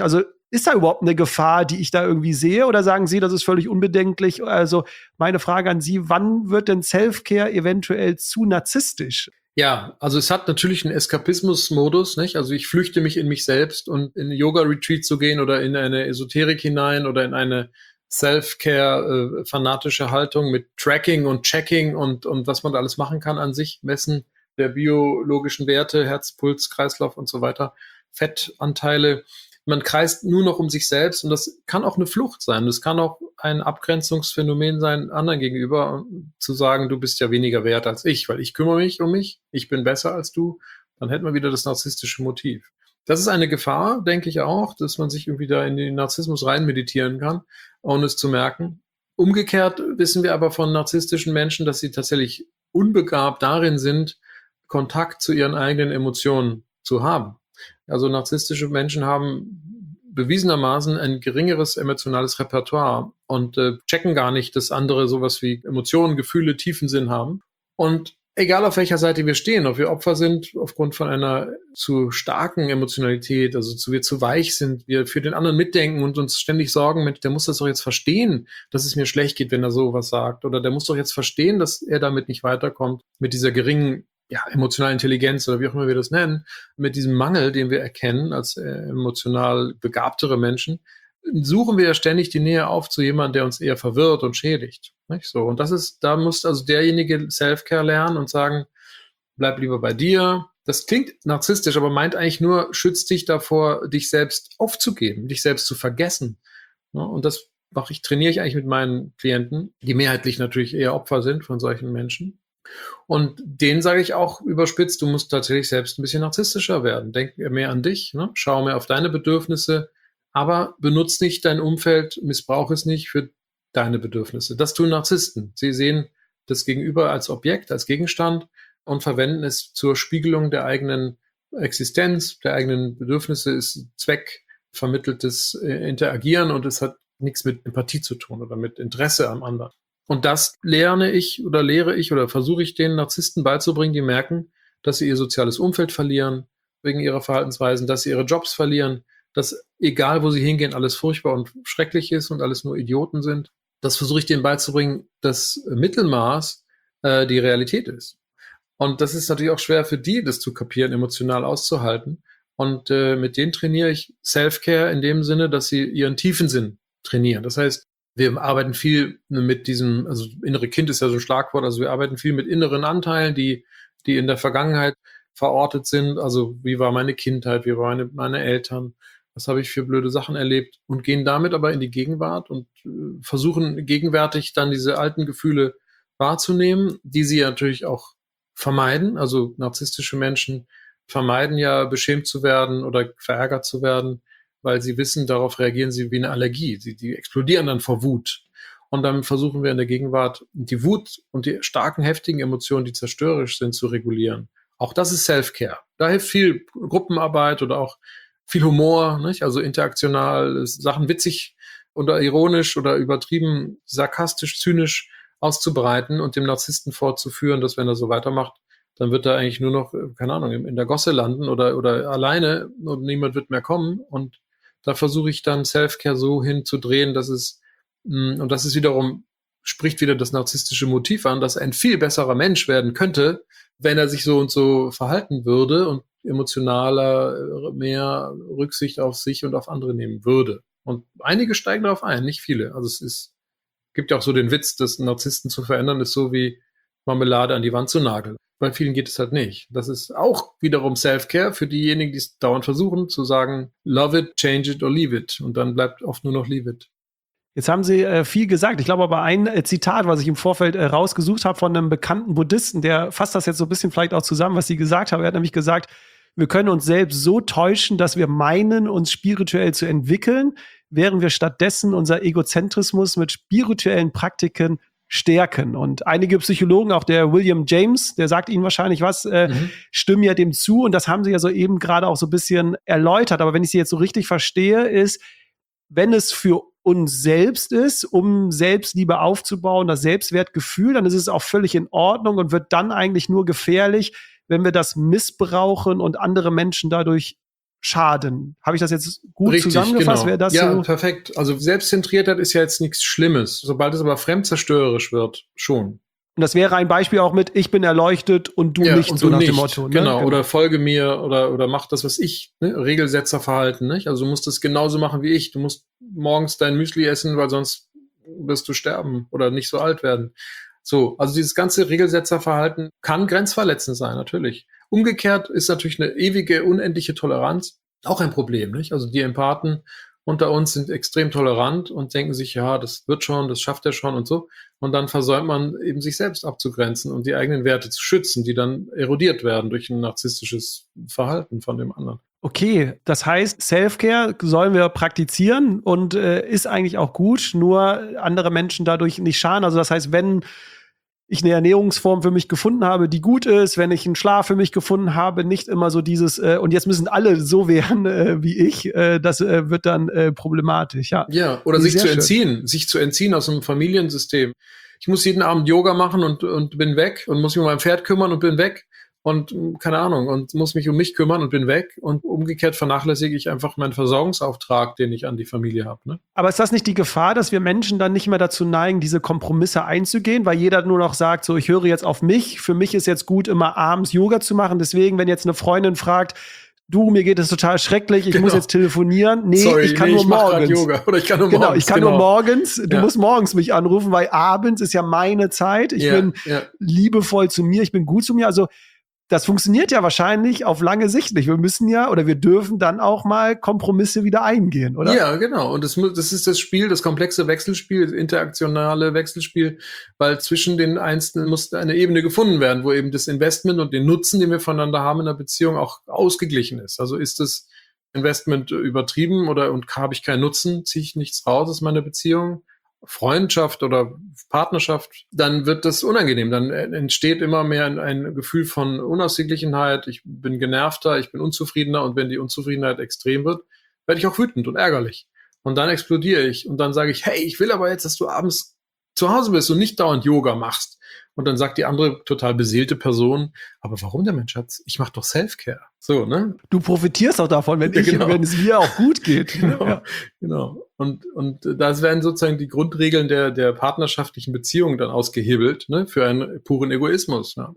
Ist da überhaupt eine Gefahr, die ich da irgendwie sehe? Oder sagen Sie, das ist völlig unbedenklich? Also meine Frage an Sie, wann wird denn Self-Care eventuell zu narzisstisch? Ja, also es hat natürlich einen Eskapismus-Modus, nicht? Also ich flüchte mich in mich selbst und in einen Yoga-Retreat zu gehen oder in eine Esoterik hinein oder in eine Self-Care-fanatische äh, Haltung mit Tracking und Checking und, und was man da alles machen kann an sich, Messen der biologischen Werte, Herz, Puls, Kreislauf und so weiter, Fettanteile. Man kreist nur noch um sich selbst und das kann auch eine Flucht sein. Das kann auch ein Abgrenzungsphänomen sein anderen gegenüber, zu sagen, du bist ja weniger wert als ich, weil ich kümmere mich um mich, ich bin besser als du. Dann hätten wir wieder das narzisstische Motiv. Das ist eine Gefahr, denke ich auch, dass man sich irgendwie da in den Narzissmus rein meditieren kann, ohne es zu merken. Umgekehrt wissen wir aber von narzisstischen Menschen, dass sie tatsächlich unbegabt darin sind, Kontakt zu ihren eigenen Emotionen zu haben. Also narzisstische Menschen haben bewiesenermaßen ein geringeres emotionales Repertoire und äh, checken gar nicht, dass andere sowas wie Emotionen, Gefühle, Tiefensinn haben. Und egal auf welcher Seite wir stehen, ob wir Opfer sind aufgrund von einer zu starken Emotionalität, also zu, wir zu weich sind, wir für den anderen mitdenken und uns ständig sorgen, Mensch, der muss das doch jetzt verstehen, dass es mir schlecht geht, wenn er sowas sagt. Oder der muss doch jetzt verstehen, dass er damit nicht weiterkommt, mit dieser geringen ja, emotionale Intelligenz oder wie auch immer wir das nennen, mit diesem Mangel, den wir erkennen als äh, emotional begabtere Menschen, suchen wir ja ständig die Nähe auf zu jemandem, der uns eher verwirrt und schädigt. Nicht so? Und das ist, da muss also derjenige Self-Care lernen und sagen, bleib lieber bei dir. Das klingt narzisstisch, aber meint eigentlich nur, schütz dich davor, dich selbst aufzugeben, dich selbst zu vergessen. Ja, und das mache ich, trainiere ich eigentlich mit meinen Klienten, die mehrheitlich natürlich eher Opfer sind von solchen Menschen. Und denen sage ich auch überspitzt, du musst tatsächlich selbst ein bisschen narzisstischer werden. Denk mehr an dich, ne? Schau mehr auf deine Bedürfnisse, aber benutz nicht dein Umfeld, missbrauch es nicht für deine Bedürfnisse. Das tun Narzissten. Sie sehen das Gegenüber als Objekt, als Gegenstand und verwenden es zur Spiegelung der eigenen Existenz, der eigenen Bedürfnisse, ist zweckvermitteltes Interagieren und es hat nichts mit Empathie zu tun oder mit Interesse am anderen. Und das lerne ich oder lehre ich oder versuche ich den Narzissten beizubringen, die merken, dass sie ihr soziales Umfeld verlieren wegen ihrer Verhaltensweisen, dass sie ihre Jobs verlieren, dass egal wo sie hingehen, alles furchtbar und schrecklich ist und alles nur Idioten sind. Das versuche ich denen beizubringen, dass Mittelmaß äh, die Realität ist. Und das ist natürlich auch schwer für die, das zu kapieren, emotional auszuhalten. Und äh, mit denen trainiere ich Self-Care in dem Sinne, dass sie ihren Tiefensinn trainieren. Das heißt, wir arbeiten viel mit diesem, also innere Kind ist ja so ein Schlagwort, also wir arbeiten viel mit inneren Anteilen, die, die in der Vergangenheit verortet sind. Also wie war meine Kindheit, wie waren meine, meine Eltern, was habe ich für blöde Sachen erlebt und gehen damit aber in die Gegenwart und äh, versuchen gegenwärtig dann diese alten Gefühle wahrzunehmen, die sie natürlich auch vermeiden. Also narzisstische Menschen vermeiden ja, beschämt zu werden oder verärgert zu werden, weil sie wissen, darauf reagieren sie wie eine Allergie. Sie, die explodieren dann vor Wut. Und dann versuchen wir in der Gegenwart die Wut und die starken, heftigen Emotionen, die zerstörerisch sind, zu regulieren. Auch das ist Self-Care. Da hilft viel Gruppenarbeit oder auch viel Humor, nicht? Also interaktional, Sachen witzig oder ironisch oder übertrieben, sarkastisch, zynisch auszubreiten und dem Narzissten vorzuführen, dass wenn er so weitermacht, dann wird er eigentlich nur noch, keine Ahnung, in der Gosse landen oder, oder alleine und niemand wird mehr kommen. Und da versuche ich dann Self-Care so hinzudrehen, dass es, und das ist wiederum, spricht wieder das narzisstische Motiv an, dass er ein viel besserer Mensch werden könnte, wenn er sich so und so verhalten würde und emotionaler, mehr Rücksicht auf sich und auf andere nehmen würde. Und einige steigen darauf ein, nicht viele. Also es ist, gibt ja auch so den Witz, dass Narzissten zu verändern ist so wie Marmelade an die Wand zu nageln. Bei vielen geht es halt nicht. Das ist auch wiederum Self-Care für diejenigen, die es dauernd versuchen, zu sagen, love it, change it or leave it. Und dann bleibt oft nur noch leave it. Jetzt haben Sie äh, viel gesagt. Ich glaube aber ein äh, Zitat, was ich im Vorfeld äh, rausgesucht habe von einem bekannten Buddhisten, der fasst das jetzt so ein bisschen vielleicht auch zusammen, was Sie gesagt haben. Er hat nämlich gesagt, wir können uns selbst so täuschen, dass wir meinen, uns spirituell zu entwickeln, während wir stattdessen unser Egozentrismus mit spirituellen Praktiken stärken. Und einige Psychologen, auch der William James, der sagt Ihnen wahrscheinlich was, äh, mhm. stimmen ja dem zu. Und das haben Sie ja so eben gerade auch so ein bisschen erläutert. Aber wenn ich Sie jetzt so richtig verstehe, ist, wenn es für uns selbst ist, um Selbstliebe aufzubauen, das Selbstwertgefühl, dann ist es auch völlig in Ordnung und wird dann eigentlich nur gefährlich, wenn wir das missbrauchen und andere Menschen dadurch schaden. Habe ich das jetzt gut Richtig, zusammengefasst? Genau. Wäre das ja, so? perfekt. Also Selbstzentriertheit ist ja jetzt nichts Schlimmes. Sobald es aber fremdzerstörerisch wird, schon. Und das wäre ein Beispiel auch mit, ich bin erleuchtet und du ja, nicht, und so du nach nicht. dem Motto. Ne? Genau. Oder folge mir oder, oder mach das, was ich, ne? Regelsetzerverhalten, nicht? Also du musst das genauso machen wie ich. Du musst morgens dein Müsli essen, weil sonst wirst du sterben oder nicht so alt werden. So, also dieses ganze Regelsetzerverhalten kann grenzverletzend sein, natürlich. Umgekehrt ist natürlich eine ewige, unendliche Toleranz auch ein Problem, nicht? Also die Empathen unter uns sind extrem tolerant und denken sich, ja, das wird schon, das schafft er schon und so. Und dann versäumt man eben sich selbst abzugrenzen und die eigenen Werte zu schützen, die dann erodiert werden durch ein narzisstisches Verhalten von dem anderen. Okay, das heißt, Self-Care sollen wir praktizieren und äh, ist eigentlich auch gut, nur andere Menschen dadurch nicht schaden. Also das heißt, wenn ich eine Ernährungsform für mich gefunden habe, die gut ist, wenn ich einen Schlaf für mich gefunden habe, nicht immer so dieses, äh, und jetzt müssen alle so werden äh, wie ich, äh, das äh, wird dann äh, problematisch, ja. Ja, oder Nee, sich sehr zu schön. entziehen, sich zu entziehen aus einem Familiensystem. Ich muss jeden Abend Yoga machen und, und bin weg und muss mich um mein Pferd kümmern und bin weg. Und keine Ahnung, und muss mich um mich kümmern und bin weg. Und umgekehrt vernachlässige ich einfach meinen Versorgungsauftrag, den ich an die Familie habe. Ne? Aber ist das nicht die Gefahr, dass wir Menschen dann nicht mehr dazu neigen, diese Kompromisse einzugehen, weil jeder nur noch sagt, so, ich höre jetzt auf mich, für mich ist jetzt gut, immer abends Yoga zu machen. Deswegen, wenn jetzt eine Freundin fragt, du, mir geht es total schrecklich, ich Genau. muss jetzt telefonieren. Nee, Sorry, ich kann nee, nur ich mach grad morgens. Yoga. Oder ich kann nur Genau, morgens. ich kann genau. nur morgens. Du Ja. musst morgens mich anrufen, weil abends ist ja meine Zeit. Ich Ja, bin ja. liebevoll zu mir, ich bin gut zu mir. Also das funktioniert ja wahrscheinlich auf lange Sicht nicht. Wir müssen ja oder wir dürfen dann auch mal Kompromisse wieder eingehen, oder? Ja, genau. Und das, mu- das ist das Spiel, das komplexe Wechselspiel, das interaktionale Wechselspiel, weil zwischen den Einzelnen muss eine Ebene gefunden werden, wo eben das Investment und den Nutzen, den wir voneinander haben in der Beziehung, auch ausgeglichen ist. Also ist das Investment übertrieben oder und habe ich keinen Nutzen, ziehe ich nichts raus aus meiner Beziehung, Freundschaft oder Partnerschaft, dann wird das unangenehm. Dann entsteht immer mehr ein, ein Gefühl von Unausgeglichenheit. Ich bin genervter, ich bin unzufriedener und wenn die Unzufriedenheit extrem wird, werde ich auch wütend und ärgerlich. Und dann explodiere ich und dann sage ich, hey, ich will aber jetzt, dass du abends zu Hause bist und nicht dauernd Yoga machst. Und dann sagt die andere total beseelte Person, aber warum denn, mein Schatz? Ich mache doch Self-Care. So, ne? Du profitierst auch davon, wenn, Ja, ich, genau. wenn es mir auch gut geht. Genau, Ja. genau. Und, und das werden sozusagen die Grundregeln der, der partnerschaftlichen Beziehung dann ausgehebelt, ne, für einen puren Egoismus. Ja.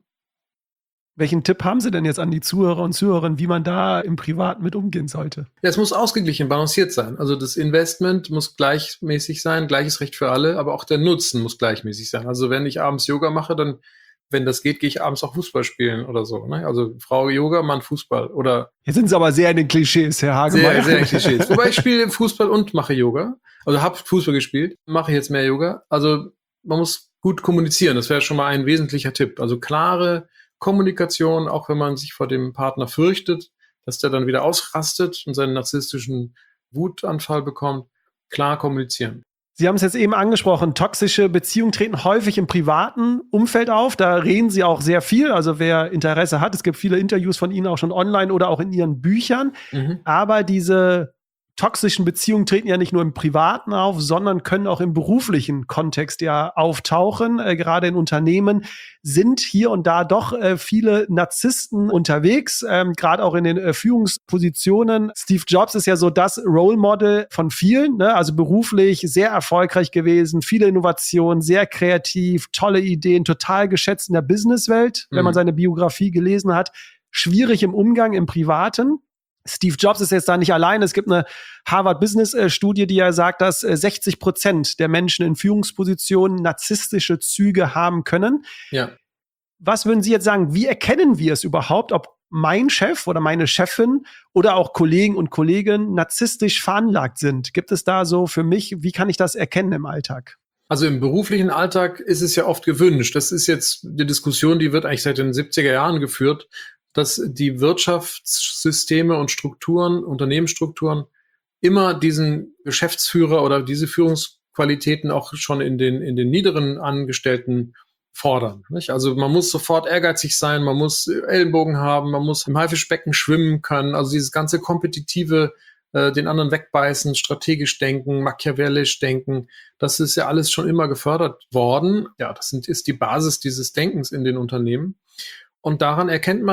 Welchen Tipp haben Sie denn jetzt an die Zuhörer und Zuhörerinnen, wie man da im Privaten mit umgehen sollte? Ja, es muss ausgeglichen, balanciert sein. Also das Investment muss gleichmäßig sein, gleiches Recht für alle, aber auch der Nutzen muss gleichmäßig sein. Also wenn ich abends Yoga mache, dann, wenn das geht, gehe ich abends auch Fußball spielen oder so. Ne? Also Frau Yoga, Mann Fußball oder Jetzt sind Sie aber sehr in den Klischees, Herr Hagemeyer. sehr, sehr Klischees. Wobei ich spiele Fußball und mache Yoga. Also habe Fußball gespielt, mache jetzt mehr Yoga. Also man muss gut kommunizieren. Das wäre schon mal ein wesentlicher Tipp. Also klare Kommunikation, auch wenn man sich vor dem Partner fürchtet, dass der dann wieder ausrastet und seinen narzisstischen Wutanfall bekommt, klar kommunizieren. Sie haben es jetzt eben angesprochen, toxische Beziehungen treten häufig im privaten Umfeld auf. Da reden Sie auch sehr viel. Also wer Interesse hat, es gibt viele Interviews von Ihnen auch schon online oder auch in Ihren Büchern. Mhm. Aber diese toxischen Beziehungen treten ja nicht nur im Privaten auf, sondern können auch im beruflichen Kontext ja auftauchen. Äh, gerade in Unternehmen sind hier und da doch äh, viele Narzissten unterwegs, ähm, gerade auch in den äh, Führungspositionen. Steve Jobs ist ja so das Role Model von vielen, ne? Also beruflich sehr erfolgreich gewesen, viele Innovationen, sehr kreativ, tolle Ideen, total geschätzt in der Businesswelt, Mhm. wenn man seine Biografie gelesen hat. Schwierig im Umgang im Privaten. Steve Jobs ist jetzt da nicht allein. Es gibt eine Harvard-Business-Studie, die ja sagt, dass sechzig Prozent der Menschen in Führungspositionen narzisstische Züge haben können. Ja. Was würden Sie jetzt sagen, wie erkennen wir es überhaupt, ob mein Chef oder meine Chefin oder auch Kollegen und Kolleginnen narzisstisch veranlagt sind? Gibt es da so für mich, wie kann ich das erkennen im Alltag? Also im beruflichen Alltag ist es ja oft gewünscht. Das ist jetzt die Diskussion, die wird eigentlich seit den siebziger Jahren geführt, dass die Wirtschaftssysteme und Strukturen, Unternehmensstrukturen immer diesen Geschäftsführer oder diese Führungsqualitäten auch schon in den, in den niederen Angestellten fordern. Nicht? Also man muss sofort ehrgeizig sein, man muss Ellenbogen haben, man muss im Haifischbecken schwimmen können. Also dieses ganze kompetitive, äh, den anderen wegbeißen, strategisch denken, machiavellisch denken, das ist ja alles schon immer gefördert worden. Ja, das sind, ist die Basis dieses Denkens in den Unternehmen. Und daran erkennt man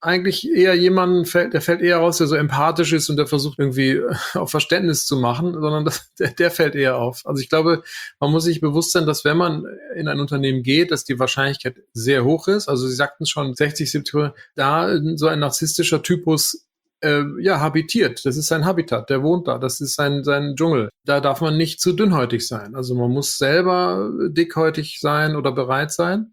eigentlich eher jemanden fällt, der fällt eher raus, der so empathisch ist und der versucht irgendwie auf Verständnis zu machen, sondern das, der, der fällt eher auf. Also ich glaube, man muss sich bewusst sein, dass wenn man in ein Unternehmen geht, dass die Wahrscheinlichkeit sehr hoch ist. Also Sie sagten schon sechzig, siebzig, da so ein narzisstischer Typus äh, ja habitiert. Das ist sein Habitat, der wohnt da, das ist sein, sein Dschungel. Da darf man nicht zu dünnhäutig sein. Also man muss selber dickhäutig sein oder bereit sein.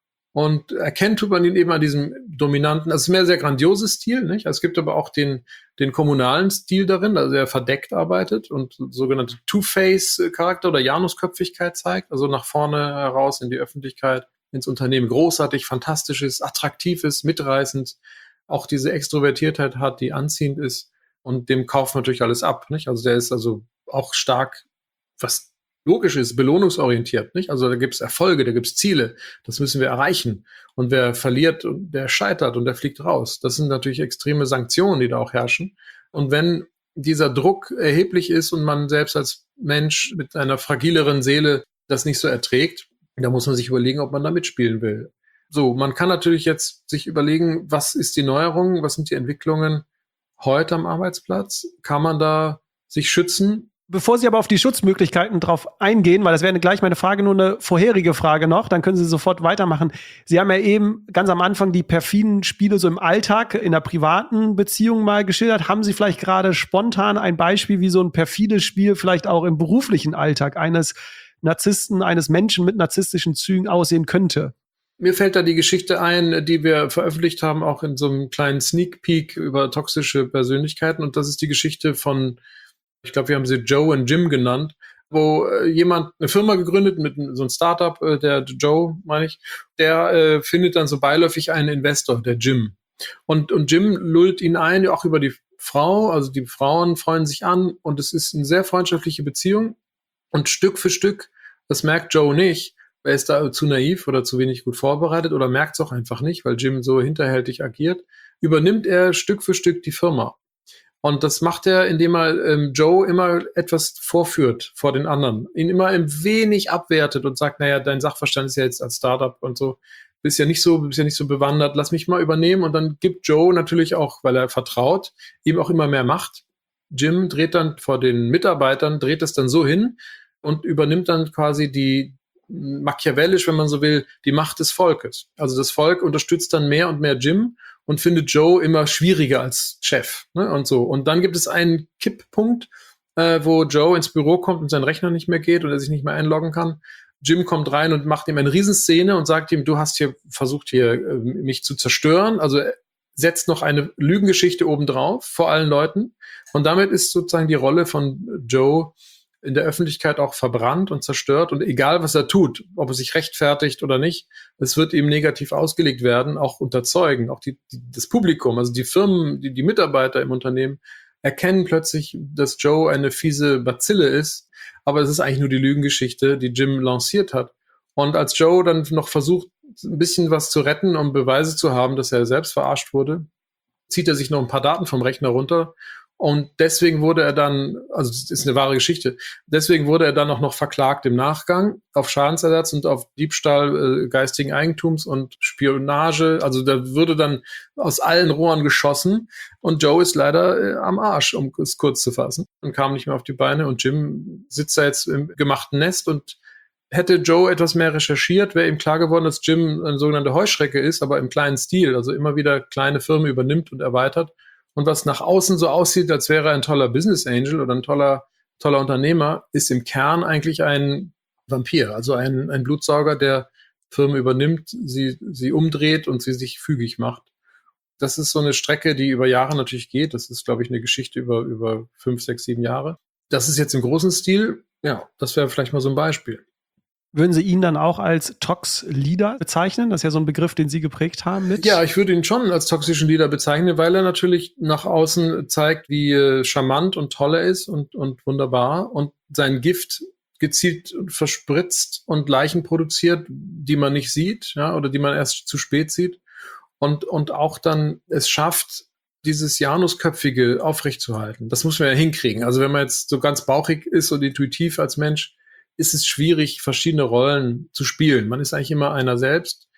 Und erkennt tut man ihn eben an diesem dominanten, also es ist mehr sehr grandiose Stil, nicht? Also es gibt aber auch den, den kommunalen Stil darin, also er verdeckt arbeitet und sogenannte Two-Face-Charakter oder Janusköpfigkeit zeigt, also nach vorne heraus in die Öffentlichkeit, ins Unternehmen großartig, fantastisch ist, attraktiv ist, mitreißend, auch diese Extrovertiertheit hat, die anziehend ist und dem kauft man natürlich alles ab, nicht? Also der ist also auch stark, was logisch ist, belohnungsorientiert, nicht? Also da gibt's Erfolge, da gibt's Ziele, das müssen wir erreichen. Und wer verliert, der scheitert und der fliegt raus. Das sind natürlich extreme Sanktionen, die da auch herrschen. Und wenn dieser Druck erheblich ist und man selbst als Mensch mit einer fragileren Seele das nicht so erträgt, da muss man sich überlegen, ob man da mitspielen will. So, man kann natürlich jetzt sich überlegen, was ist die Neuerung, was sind die Entwicklungen heute am Arbeitsplatz? Kann man da sich schützen? Bevor Sie aber auf die Schutzmöglichkeiten drauf eingehen, weil das wäre gleich meine Frage, nur eine vorherige Frage noch, dann können Sie sofort weitermachen. Sie haben ja eben ganz am Anfang die perfiden Spiele so im Alltag, in einer privaten Beziehung mal geschildert. Haben Sie vielleicht gerade spontan ein Beispiel, wie so ein perfides Spiel vielleicht auch im beruflichen Alltag eines Narzissten, eines Menschen mit narzisstischen Zügen aussehen könnte? Mir fällt da die Geschichte ein, die wir veröffentlicht haben, auch in so einem kleinen Sneak Peek über toxische Persönlichkeiten. Und das ist die Geschichte von, ich glaube, wir haben sie Joe und Jim genannt, wo äh, jemand eine Firma gegründet mit so einem Startup, äh, der Joe, meine ich, der äh, findet dann so beiläufig einen Investor, der Jim. Und, und Jim lullt ihn ein, auch über die Frau, also die Frauen freuen sich an und es ist eine sehr freundschaftliche Beziehung. Und Stück für Stück, das merkt Joe nicht, er ist da zu naiv oder zu wenig gut vorbereitet oder merkt es auch einfach nicht, weil Jim so hinterhältig agiert, übernimmt er Stück für Stück die Firma. Und das macht er, indem er ähm, Joe immer etwas vorführt vor den anderen, ihn immer ein wenig abwertet und sagt, naja, dein Sachverstand ist ja jetzt als Startup und so, bist ja nicht so, bist ja nicht so bewandert, lass mich mal übernehmen. Und dann gibt Joe natürlich auch, weil er vertraut, ihm auch immer mehr Macht. Jim dreht dann vor den Mitarbeitern, dreht es dann so hin und übernimmt dann quasi die, machiavellisch, wenn man so will, die Macht des Volkes. Also das Volk unterstützt dann mehr und mehr Jim und findet Joe immer schwieriger als Chef, ne, und so. Und dann gibt es einen Kipppunkt, äh, wo Joe ins Büro kommt und sein Rechner nicht mehr geht und er sich nicht mehr einloggen kann. Jim kommt rein und macht ihm eine Riesenszene und sagt ihm, du hast hier versucht, hier äh, mich zu zerstören. Also er setzt noch eine Lügengeschichte obendrauf vor allen Leuten. Und damit ist sozusagen die Rolle von Joe in der Öffentlichkeit auch verbrannt und zerstört. Und egal, was er tut, ob er sich rechtfertigt oder nicht, es wird ihm negativ ausgelegt werden, auch unter Zeugen, auch die, die, das Publikum, also die Firmen, die, die Mitarbeiter im Unternehmen erkennen plötzlich, dass Joe eine fiese Bazille ist, aber es ist eigentlich nur die Lügengeschichte, die Jim lanciert hat. Und als Joe dann noch versucht, ein bisschen was zu retten, um Beweise zu haben, dass er selbst verarscht wurde, zieht er sich noch ein paar Daten vom Rechner runter. Und deswegen wurde er dann, also das ist eine wahre Geschichte, deswegen wurde er dann auch noch verklagt im Nachgang auf Schadensersatz und auf Diebstahl äh, geistigen Eigentums und Spionage. Also da würde dann aus allen Rohren geschossen und Joe ist leider äh, am Arsch, um es kurz zu fassen, und kam nicht mehr auf die Beine. Und Jim sitzt da jetzt im gemachten Nest. Und hätte Joe etwas mehr recherchiert, wäre ihm klar geworden, dass Jim eine sogenannte Heuschrecke ist, aber im kleinen Stil, also immer wieder kleine Firmen übernimmt und erweitert. Und was nach außen so aussieht, als wäre er ein toller Business Angel oder ein toller, toller Unternehmer, ist im Kern eigentlich ein Vampir, also ein, ein Blutsauger, der Firmen übernimmt, sie, sie umdreht und sie sich fügig macht. Das ist so eine Strecke, die über Jahre natürlich geht. Das ist, glaube ich, eine Geschichte über, über fünf, sechs, sieben Jahre. Das ist jetzt im großen Stil. Ja, das wäre vielleicht mal so ein Beispiel. Würden Sie ihn dann auch als Tox-Leader bezeichnen? Das ist ja so ein Begriff, den Sie geprägt haben mit. Ja, ich würde ihn schon als toxischen Leader bezeichnen, weil er natürlich nach außen zeigt, wie äh, charmant und toll er ist und, und wunderbar und sein Gift gezielt verspritzt und Leichen produziert, die man nicht sieht, ja, oder die man erst zu spät sieht. Und, und auch dann es schafft, dieses Janusköpfige aufrechtzuerhalten. Das muss man ja hinkriegen. Also wenn man jetzt so ganz bauchig ist und intuitiv als Mensch, ist es schwierig, verschiedene Rollen zu spielen. Man ist eigentlich immer einer selbst.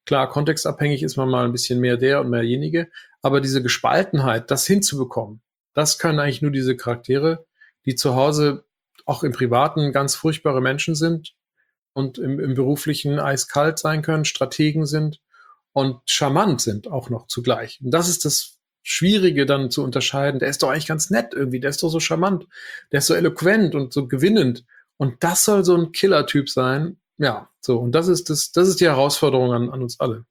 Klar, kontextabhängig ist man mal ein bisschen mehr der und mehr derjenige, aber diese Gespaltenheit, das hinzubekommen, das können eigentlich nur diese Charaktere, die zu Hause auch im Privaten ganz furchtbare Menschen sind und im, im Beruflichen eiskalt sein können, Strategen sind und charmant sind auch noch zugleich. Und das ist das Schwierige dann zu unterscheiden. Der ist doch eigentlich ganz nett irgendwie, der ist doch so charmant, der ist so eloquent und so gewinnend. Und das soll so ein Killer-Typ sein. Ja, so. Und das ist das, das ist die Herausforderung an, an uns alle.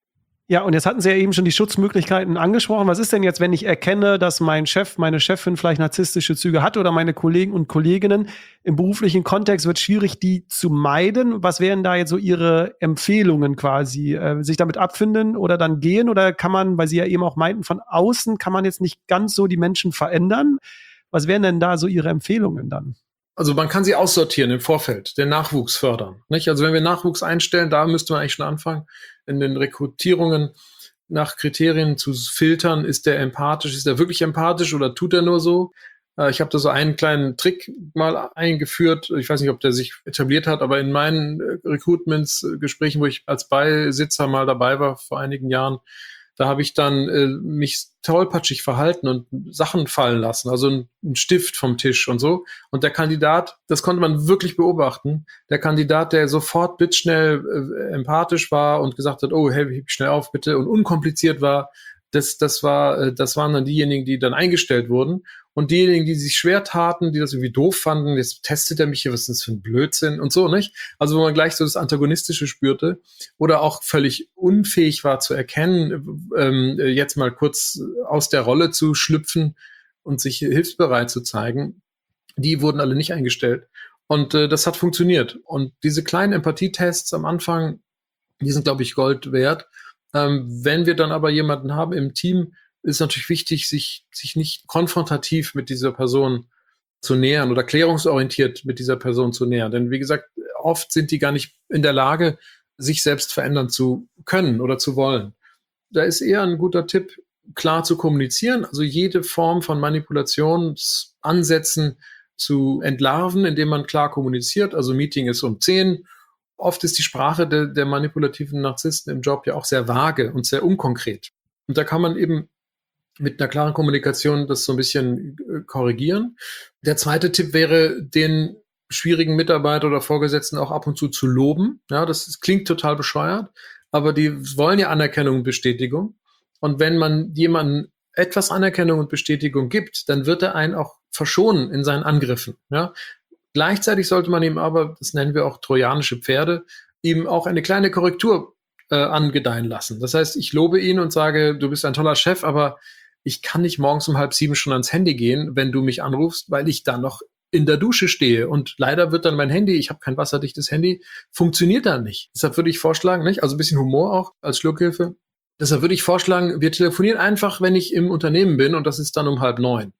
Ja, und jetzt hatten Sie ja eben schon die Schutzmöglichkeiten angesprochen. Was ist denn jetzt, wenn ich erkenne, dass mein Chef, meine Chefin vielleicht narzisstische Züge hat oder meine Kollegen und Kolleginnen? Im beruflichen Kontext wird es schwierig, die zu meiden. Was wären da jetzt so Ihre Empfehlungen quasi? Äh, sich damit abfinden oder dann gehen? Oder kann man, weil Sie ja eben auch meinten, von außen kann man jetzt nicht ganz so die Menschen verändern? Was wären denn da so Ihre Empfehlungen dann? Also man kann sie aussortieren im Vorfeld, den Nachwuchs fördern. Nicht? Also wenn wir Nachwuchs einstellen, da müsste man eigentlich schon anfangen, in den Rekrutierungen nach Kriterien zu filtern, ist der empathisch, ist der wirklich empathisch oder tut er nur so? Ich habe da so einen kleinen Trick mal eingeführt, ich weiß nicht, ob der sich etabliert hat, aber in meinen Recruitments-Gesprächen, wo ich als Beisitzer mal dabei war vor einigen Jahren, da habe ich dann äh, mich tollpatschig verhalten und Sachen fallen lassen, also ein, ein Stift vom Tisch und so. Und der Kandidat, das konnte man wirklich beobachten, der Kandidat, der sofort blitzschnell äh, empathisch war und gesagt hat, oh, hey, heb schnell auf, bitte, und unkompliziert war, das, das war, äh, das waren dann diejenigen, die dann eingestellt wurden. Und diejenigen, die sich schwer taten, die das irgendwie doof fanden, jetzt testet er mich hier, was ist das für ein Blödsinn und so, nicht? Also wo man gleich so das Antagonistische spürte oder auch völlig unfähig war zu erkennen, ähm, jetzt mal kurz aus der Rolle zu schlüpfen und sich hilfsbereit zu zeigen, die wurden alle nicht eingestellt. Und äh, das hat funktioniert. Und diese kleinen Empathietests am Anfang, die sind, glaube ich, Gold wert. Ähm, wenn wir dann aber jemanden haben im Team, ist natürlich wichtig, sich, sich nicht konfrontativ mit dieser Person zu nähern oder klärungsorientiert mit dieser Person zu nähern. Denn wie gesagt, oft sind die gar nicht in der Lage, sich selbst verändern zu können oder zu wollen. Da ist eher ein guter Tipp, klar zu kommunizieren, also jede Form von Manipulationsansätzen zu entlarven, indem man klar kommuniziert. Also Meeting ist um zehn. Oft ist die Sprache der, der manipulativen Narzissten im Job ja auch sehr vage und sehr unkonkret. Und da kann man eben mit einer klaren Kommunikation das so ein bisschen korrigieren. Der zweite Tipp wäre, den schwierigen Mitarbeiter oder Vorgesetzten auch ab und zu zu loben. Ja, das, das klingt total bescheuert, aber die wollen ja Anerkennung und Bestätigung. Und wenn man jemandem etwas Anerkennung und Bestätigung gibt, dann wird er einen auch verschonen in seinen Angriffen. Ja, gleichzeitig sollte man ihm aber, das nennen wir auch trojanische Pferde, ihm auch eine kleine Korrektur äh, angedeihen lassen. Das heißt, ich lobe ihn und sage, du bist ein toller Chef, aber ich kann nicht morgens um halb sieben schon ans Handy gehen, wenn du mich anrufst, weil ich dann noch in der Dusche stehe. Und leider wird dann mein Handy, ich habe kein wasserdichtes Handy, funktioniert dann nicht. Deshalb würde ich vorschlagen, nicht? Also ein bisschen Humor auch als Schluckhilfe. Deshalb würde ich vorschlagen, wir telefonieren einfach, wenn ich im Unternehmen bin und das ist dann um halb neun.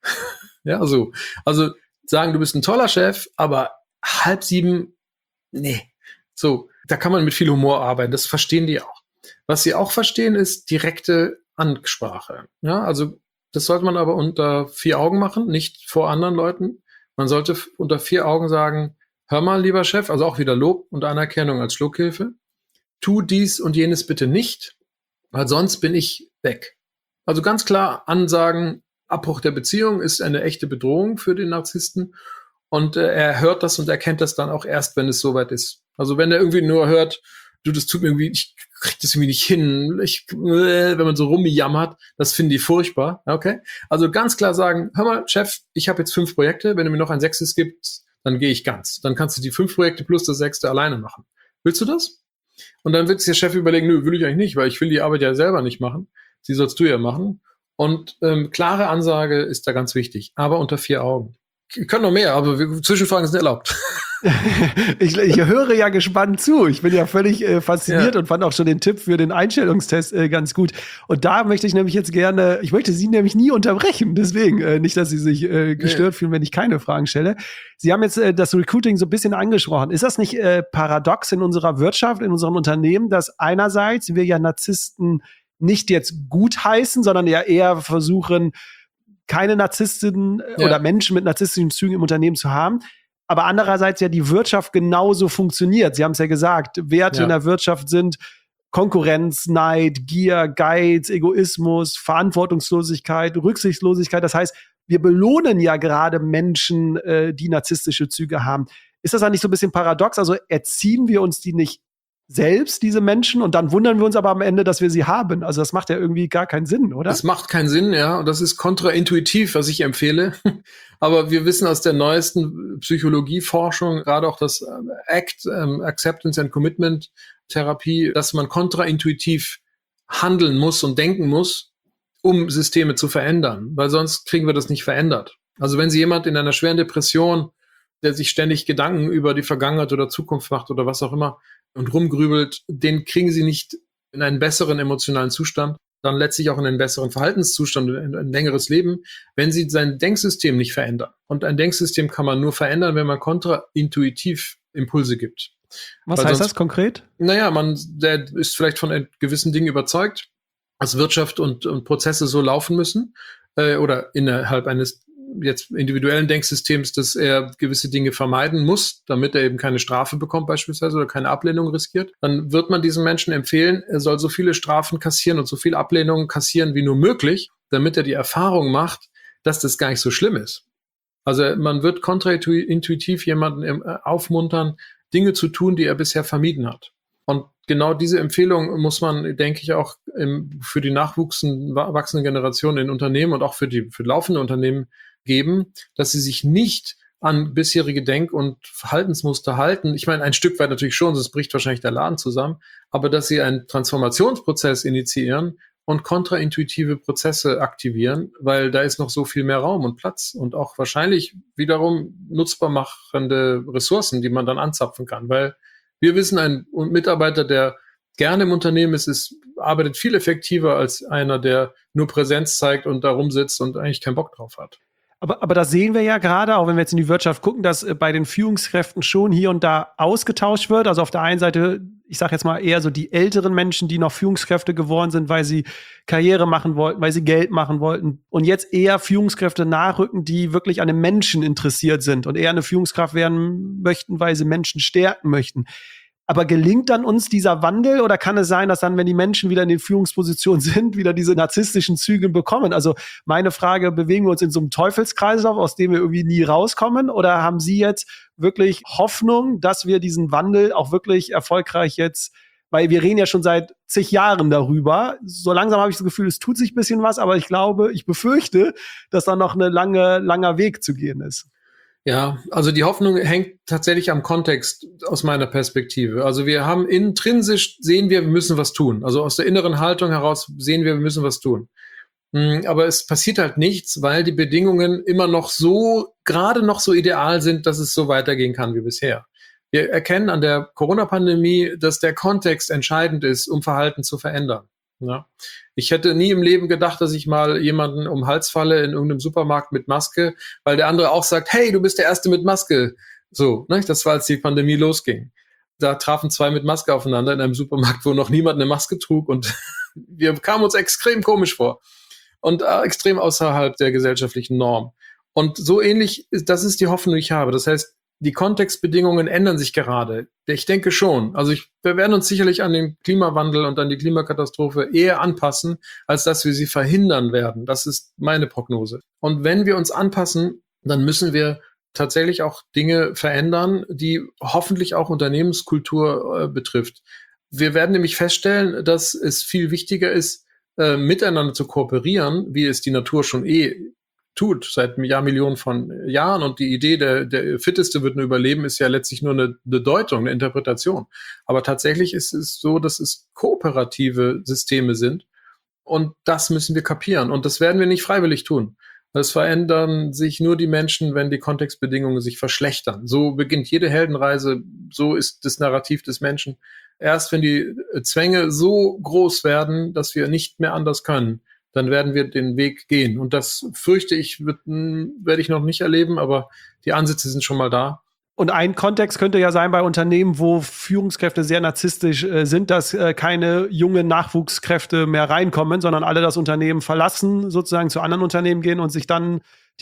Ja, so. Also sagen, du bist ein toller Chef, aber halb sieben, nee. So, da kann man mit viel Humor arbeiten. Das verstehen die auch. Was sie auch verstehen, ist direkte Ansprache. Ja, also das sollte man aber unter vier Augen machen, nicht vor anderen Leuten. Man sollte unter vier Augen sagen, hör mal, lieber Chef, also auch wieder Lob und Anerkennung als Schluckhilfe. Tu dies und jenes bitte nicht, weil sonst bin ich weg. Also ganz klar ansagen, Abbruch der Beziehung ist eine echte Bedrohung für den Narzissten und äh, er hört das und erkennt das dann auch erst, wenn es soweit ist. Also wenn er irgendwie nur hört, du, das tut mir irgendwie, ich krieg das irgendwie nicht hin, ich, äh, wenn man so rumjammert, das finden die furchtbar, okay? Also ganz klar sagen, hör mal, Chef, ich habe jetzt fünf Projekte, wenn du mir noch ein sechstes gibst, dann gehe ich ganz. Dann kannst du die fünf Projekte plus das sechste alleine machen. Willst du das? Und dann wird sich der Chef überlegen, nö, will ich eigentlich nicht, weil ich will die Arbeit ja selber nicht machen. Die sollst du ja machen. Und ähm, klare Ansage ist da ganz wichtig, aber unter vier Augen. Ich kann noch mehr, aber wir, Zwischenfragen sind erlaubt. ich, ich höre ja gespannt zu. Ich bin ja völlig äh, fasziniert ja. Und fand auch schon den Tipp für den Einstellungstest äh, ganz gut. Und da möchte ich nämlich jetzt gerne, ich möchte Sie nämlich nie unterbrechen. Deswegen äh, nicht, dass Sie sich äh, gestört nee. fühlen, wenn ich keine Fragen stelle. Sie haben jetzt äh, das Recruiting so ein bisschen angesprochen. Ist das nicht äh, paradox in unserer Wirtschaft, in unserem Unternehmen, dass einerseits wir ja Narzissten nicht jetzt gutheißen, sondern ja eher versuchen, keine Narzissten ja. oder Menschen mit narzisstischen Zügen im Unternehmen zu haben. Aber andererseits ja die Wirtschaft genauso funktioniert. Sie haben es ja gesagt, Werte ja. in der Wirtschaft sind Konkurrenz, Neid, Gier, Geiz, Egoismus, Verantwortungslosigkeit, Rücksichtslosigkeit. Das heißt, wir belohnen ja gerade Menschen, äh, die narzisstische Züge haben. Ist das dann nicht so ein bisschen paradox? Also erziehen wir uns die nicht selbst, diese Menschen, und dann wundern wir uns aber am Ende, dass wir sie haben? Also das macht ja irgendwie gar keinen Sinn, oder? Das macht keinen Sinn, ja. Und das ist kontraintuitiv, was ich empfehle. Aber wir wissen aus der neuesten Psychologieforschung, gerade auch das A C T, ähm, Acceptance and Commitment Therapie, dass man kontraintuitiv handeln muss und denken muss, um Systeme zu verändern, weil sonst kriegen wir das nicht verändert. Also wenn Sie jemand in einer schweren Depression, der sich ständig Gedanken über die Vergangenheit oder Zukunft macht oder was auch immer und rumgrübelt, den kriegen Sie nicht in einen besseren emotionalen Zustand, dann letztlich auch in einen besseren Verhaltenszustand, in ein längeres Leben, wenn Sie sein Denksystem nicht verändern. Und ein Denksystem kann man nur verändern, wenn man kontraintuitiv Impulse gibt. Was Weil heißt sonst, das konkret? Naja, man der ist vielleicht von gewissen Dingen überzeugt, dass Wirtschaft und, und Prozesse so laufen müssen äh, oder innerhalb eines jetzt individuellen Denksystems, dass er gewisse Dinge vermeiden muss, damit er eben keine Strafe bekommt beispielsweise oder keine Ablehnung riskiert. Dann wird man diesem Menschen empfehlen, er soll so viele Strafen kassieren und so viel Ablehnungen kassieren wie nur möglich, damit er die Erfahrung macht, dass das gar nicht so schlimm ist. Also man wird kontraintuitiv jemanden aufmuntern, Dinge zu tun, die er bisher vermieden hat. Und genau diese Empfehlung muss man, denke ich, auch im, für die nachwachsende Generation in Unternehmen und auch für die für laufende Unternehmen geben, dass sie sich nicht an bisherige Denk- und Verhaltensmuster halten. Ich meine, ein Stück weit natürlich schon, sonst bricht wahrscheinlich der Laden zusammen, aber dass sie einen Transformationsprozess initiieren und kontraintuitive Prozesse aktivieren, weil da ist noch so viel mehr Raum und Platz und auch wahrscheinlich wiederum nutzbar machende Ressourcen, die man dann anzapfen kann, weil wir wissen, ein Mitarbeiter, der gerne im Unternehmen ist, ist, arbeitet viel effektiver als einer, der nur Präsenz zeigt und da rumsitzt und eigentlich keinen Bock drauf hat. Aber, aber das sehen wir ja gerade, auch wenn wir jetzt in die Wirtschaft gucken, dass äh, bei den Führungskräften schon hier und da ausgetauscht wird. Also auf der einen Seite, ich sage jetzt mal eher so die älteren Menschen, die noch Führungskräfte geworden sind, weil sie Karriere machen wollten, weil sie Geld machen wollten. Und jetzt eher Führungskräfte nachrücken, die wirklich an den Menschen interessiert sind und eher eine Führungskraft werden möchten, weil sie Menschen stärken möchten. Aber gelingt dann uns dieser Wandel oder kann es sein, dass dann, wenn die Menschen wieder in den Führungspositionen sind, wieder diese narzisstischen Züge bekommen? Also meine Frage, bewegen wir uns in so einem Teufelskreislauf, aus dem wir irgendwie nie rauskommen? Oder haben Sie jetzt wirklich Hoffnung, dass wir diesen Wandel auch wirklich erfolgreich jetzt, weil wir reden ja schon seit zig Jahren darüber. So langsam habe ich das Gefühl, es tut sich ein bisschen was, aber ich glaube, ich befürchte, dass da noch eine lange, langer Weg zu gehen ist. Ja, also die Hoffnung hängt tatsächlich am Kontext aus meiner Perspektive. Also wir haben intrinsisch, sehen wir, wir müssen was tun. Also aus der inneren Haltung heraus sehen wir, wir müssen was tun. Aber es passiert halt nichts, weil die Bedingungen immer noch so, gerade noch so ideal sind, dass es so weitergehen kann wie bisher. Wir erkennen an der Corona-Pandemie, dass der Kontext entscheidend ist, um Verhalten zu verändern. Ja. Ich hätte nie im Leben gedacht, dass ich mal jemanden um den Hals falle in irgendeinem Supermarkt mit Maske, weil der andere auch sagt, hey, du bist der Erste mit Maske. So, ne? Das war, als die Pandemie losging. Da trafen zwei mit Maske aufeinander in einem Supermarkt, wo noch niemand eine Maske trug und wir kamen uns extrem komisch vor und äh, extrem außerhalb der gesellschaftlichen Norm. Und so ähnlich, das ist die Hoffnung, die ich habe. Das heißt, die Kontextbedingungen ändern sich gerade. Ich denke schon. Also ich, wir werden uns sicherlich an den Klimawandel und an die Klimakatastrophe eher anpassen, als dass wir sie verhindern werden. Das ist meine Prognose. Und wenn wir uns anpassen, dann müssen wir tatsächlich auch Dinge verändern, die hoffentlich auch Unternehmenskultur äh, betrifft. Wir werden nämlich feststellen, dass es viel wichtiger ist, äh, miteinander zu kooperieren, wie es die Natur schon eh tut, seit Jahrmillionen von Jahren. Und die Idee, der, der Fitteste wird nur überleben, ist ja letztlich nur eine, eine Deutung, eine Interpretation. Aber tatsächlich ist es so, dass es kooperative Systeme sind. Und das müssen wir kapieren. Und das werden wir nicht freiwillig tun. Es verändern sich nur die Menschen, wenn die Kontextbedingungen sich verschlechtern. So beginnt jede Heldenreise. So ist das Narrativ des Menschen. Erst wenn die Zwänge so groß werden, dass wir nicht mehr anders können, dann werden wir den Weg gehen. Und das fürchte ich, wird, werde ich noch nicht erleben, aber die Ansätze sind schon mal da. Und ein Kontext könnte ja sein bei Unternehmen, wo Führungskräfte sehr narzisstisch äh, sind, dass äh, keine jungen Nachwuchskräfte mehr reinkommen, sondern alle das Unternehmen verlassen, sozusagen zu anderen Unternehmen gehen und sich dann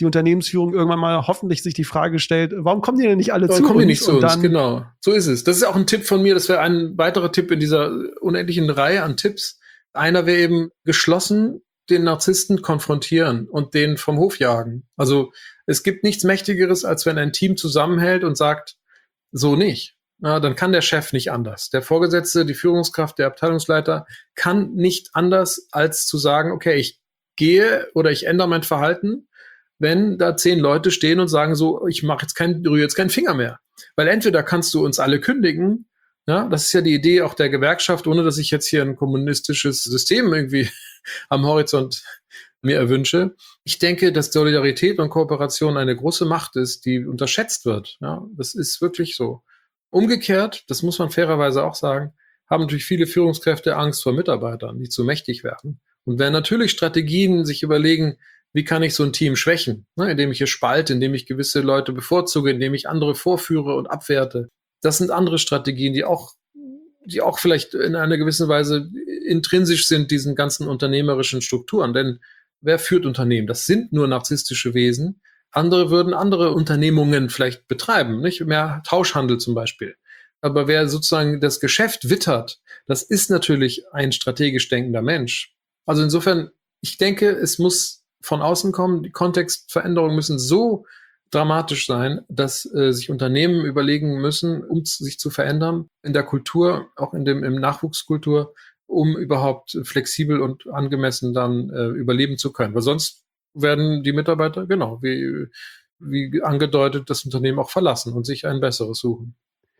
die Unternehmensführung irgendwann mal hoffentlich sich die Frage stellt, warum kommen die denn nicht alle Warum zu kommen uns? die nicht zu Und uns? dann, Genau, so ist es. Das ist auch ein Tipp von mir, das wäre ein weiterer Tipp in dieser unendlichen Reihe an Tipps. Einer wäre eben geschlossen den Narzissten konfrontieren und den vom Hof jagen. Also es gibt nichts Mächtigeres, als wenn ein Team zusammenhält und sagt, so nicht. Na, dann kann der Chef nicht anders. Der Vorgesetzte, die Führungskraft, der Abteilungsleiter kann nicht anders, als zu sagen, okay, ich gehe oder ich ändere mein Verhalten, wenn da zehn Leute stehen und sagen so, ich mache jetzt kein, rühre jetzt keinen Finger mehr. Weil entweder kannst du uns alle kündigen, ja, das ist ja die Idee auch der Gewerkschaft, ohne dass ich jetzt hier ein kommunistisches System irgendwie am Horizont mir erwünsche. Ich denke, dass Solidarität und Kooperation eine große Macht ist, die unterschätzt wird. Ja, das ist wirklich so. Umgekehrt, das muss man fairerweise auch sagen, haben natürlich viele Führungskräfte Angst vor Mitarbeitern, die zu mächtig werden. Und werden natürlich Strategien sich überlegen, wie kann ich so ein Team schwächen, ne, indem ich es spalte, indem ich gewisse Leute bevorzuge, indem ich andere vorführe und abwerte. Das sind andere Strategien, die auch, die auch vielleicht in einer gewissen Weise intrinsisch sind, diesen ganzen unternehmerischen Strukturen. Denn wer führt Unternehmen? Das sind nur narzisstische Wesen. Andere würden andere Unternehmungen vielleicht betreiben, nicht? Mehr Tauschhandel zum Beispiel. Aber wer sozusagen das Geschäft wittert, das ist natürlich ein strategisch denkender Mensch. Also insofern, ich denke, es muss von außen kommen. Die Kontextveränderungen müssen so dramatisch sein, dass äh, sich Unternehmen überlegen müssen, um sich zu verändern in der Kultur, auch in dem im Nachwuchskultur, um überhaupt flexibel und angemessen dann äh, überleben zu können. Weil sonst werden die Mitarbeiter, genau, wie, wie angedeutet, das Unternehmen auch verlassen und sich ein besseres suchen.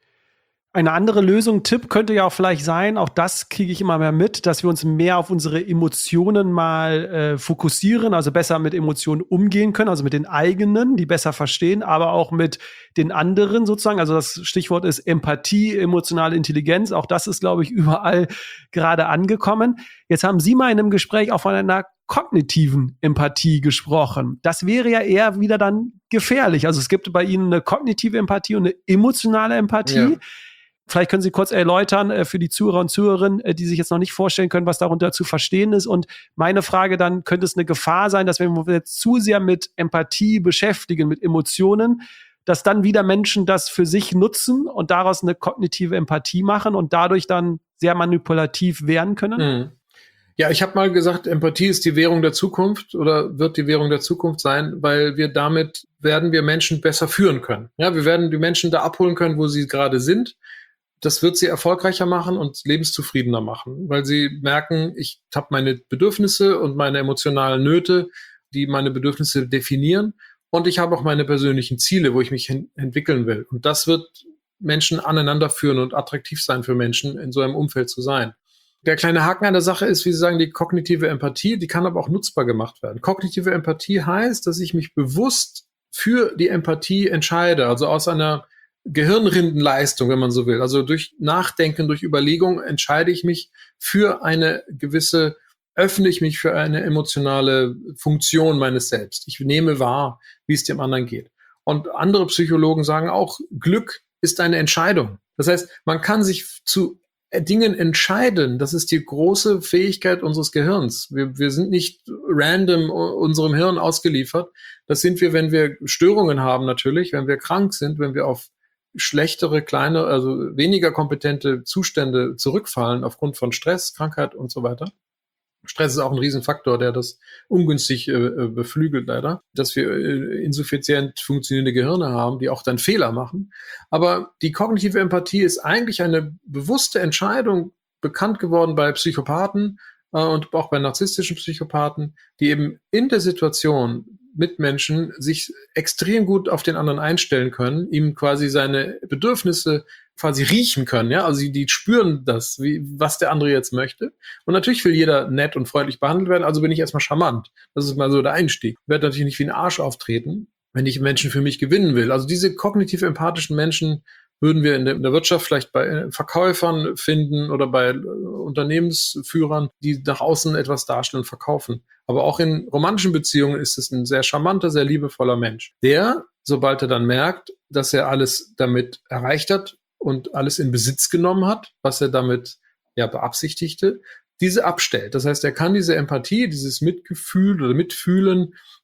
Eine andere Lösung, Tipp könnte ja auch vielleicht sein, auch das kriege ich immer mehr mit, dass wir uns mehr auf unsere Emotionen mal äh, fokussieren, also besser mit Emotionen umgehen können, also mit den eigenen, die besser verstehen, aber auch mit den anderen sozusagen. Also das Stichwort ist Empathie, emotionale Intelligenz. Auch das ist, glaube ich, überall gerade angekommen. Jetzt haben Sie mal in einem Gespräch auch von einer kognitiven Empathie gesprochen. Das wäre ja eher wieder dann gefährlich. Also es gibt bei Ihnen eine kognitive Empathie und eine emotionale Empathie. Ja. Vielleicht können Sie kurz erläutern äh, für die Zuhörer und Zuhörerinnen, äh, die sich jetzt noch nicht vorstellen können, was darunter zu verstehen ist. Und meine Frage dann, könnte es eine Gefahr sein, dass wenn wir jetzt zu sehr mit Empathie beschäftigen, mit Emotionen, dass dann wieder Menschen das für sich nutzen und daraus eine kognitive Empathie machen und dadurch dann sehr manipulativ werden können? Mhm. Ja, ich habe mal gesagt, Empathie ist die Währung der Zukunft oder wird die Währung der Zukunft sein, weil wir damit werden wir Menschen besser führen können. Ja, wir werden die Menschen da abholen können, wo sie gerade sind. Das wird sie erfolgreicher machen und lebenszufriedener machen, weil sie merken, ich habe meine Bedürfnisse und meine emotionalen Nöte, die meine Bedürfnisse definieren. Und ich habe auch meine persönlichen Ziele, wo ich mich hin- entwickeln will. Und das wird Menschen aneinander führen und attraktiv sein für Menschen, in so einem Umfeld zu sein. Der kleine Haken an der Sache ist, wie Sie sagen, die kognitive Empathie, die kann aber auch nutzbar gemacht werden. Kognitive Empathie heißt, dass ich mich bewusst für die Empathie entscheide, also aus einer Gehirnrindenleistung, wenn man so will. Also durch Nachdenken, durch Überlegung entscheide ich mich für eine gewisse, öffne ich mich für eine emotionale Funktion meines Selbst. Ich nehme wahr, wie es dem anderen geht. Und andere Psychologen sagen auch, Glück ist eine Entscheidung. Das heißt, man kann sich zu Dingen entscheiden. Das ist die große Fähigkeit unseres Gehirns. Wir, wir sind nicht random unserem Hirn ausgeliefert. Das sind wir, wenn wir Störungen haben natürlich, wenn wir krank sind, wenn wir auf schlechtere, kleine, also weniger kompetente Zustände zurückfallen aufgrund von Stress, Krankheit und so weiter. Stress ist auch ein Riesenfaktor, der das ungünstig äh, beflügelt leider, dass wir äh, insuffizient funktionierende Gehirne haben, die auch dann Fehler machen. Aber die kognitive Empathie ist eigentlich eine bewusste Entscheidung, bekannt geworden bei Psychopathen äh, und auch bei narzisstischen Psychopathen, die eben in der Situation mit Menschen sich extrem gut auf den anderen einstellen können, ihm quasi seine Bedürfnisse quasi riechen können, ja, also die, die spüren das, wie, was der andere jetzt möchte. Und natürlich will jeder nett und freundlich behandelt werden, also bin ich erstmal charmant. Das ist mal so der Einstieg. Ich werde natürlich nicht wie ein Arsch auftreten, wenn ich Menschen für mich gewinnen will. Also diese kognitiv empathischen Menschen würden wir in der, in der Wirtschaft vielleicht bei Verkäufern finden oder bei Unternehmensführern, die nach außen etwas darstellen und verkaufen. Aber auch in romantischen Beziehungen ist es ein sehr charmanter, sehr liebevoller Mensch, der, sobald er dann merkt, dass er alles damit erreicht hat und alles in Besitz genommen hat, was er damit ja beabsichtigte, diese abstellt. Das heißt, er kann diese Empathie, dieses Mitgefühl oder Mitfühlen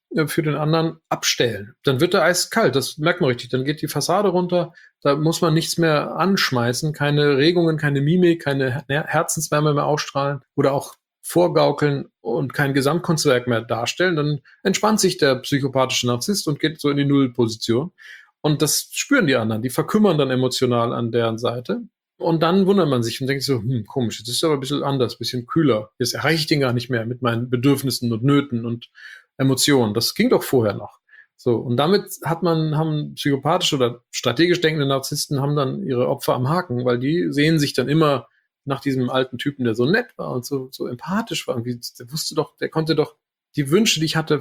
äh, für den anderen abstellen. Dann wird er eiskalt, das merkt man richtig. Dann geht die Fassade runter, da muss man nichts mehr anschmeißen, keine Regungen, keine Mimik, keine Herzenswärme mehr ausstrahlen oder auch vorgaukeln und kein Gesamtkunstwerk mehr darstellen. Dann entspannt sich der psychopathische Narzisst und geht so in die Nullposition. Und das spüren die anderen, die verkümmern dann emotional an deren Seite. Und dann wundert man sich und denkt so, hm, komisch, das ist aber ein bisschen anders, ein bisschen kühler. Jetzt erreiche ich den gar nicht mehr mit meinen Bedürfnissen und Nöten und Emotionen. Das ging doch vorher noch. So, und damit hat man, haben psychopathische oder strategisch denkende Narzissten haben dann ihre Opfer am Haken, weil die sehen sich dann immer nach diesem alten Typen, der so nett war und so, so empathisch war. Irgendwie, der wusste doch, der konnte doch die Wünsche, die ich hatte,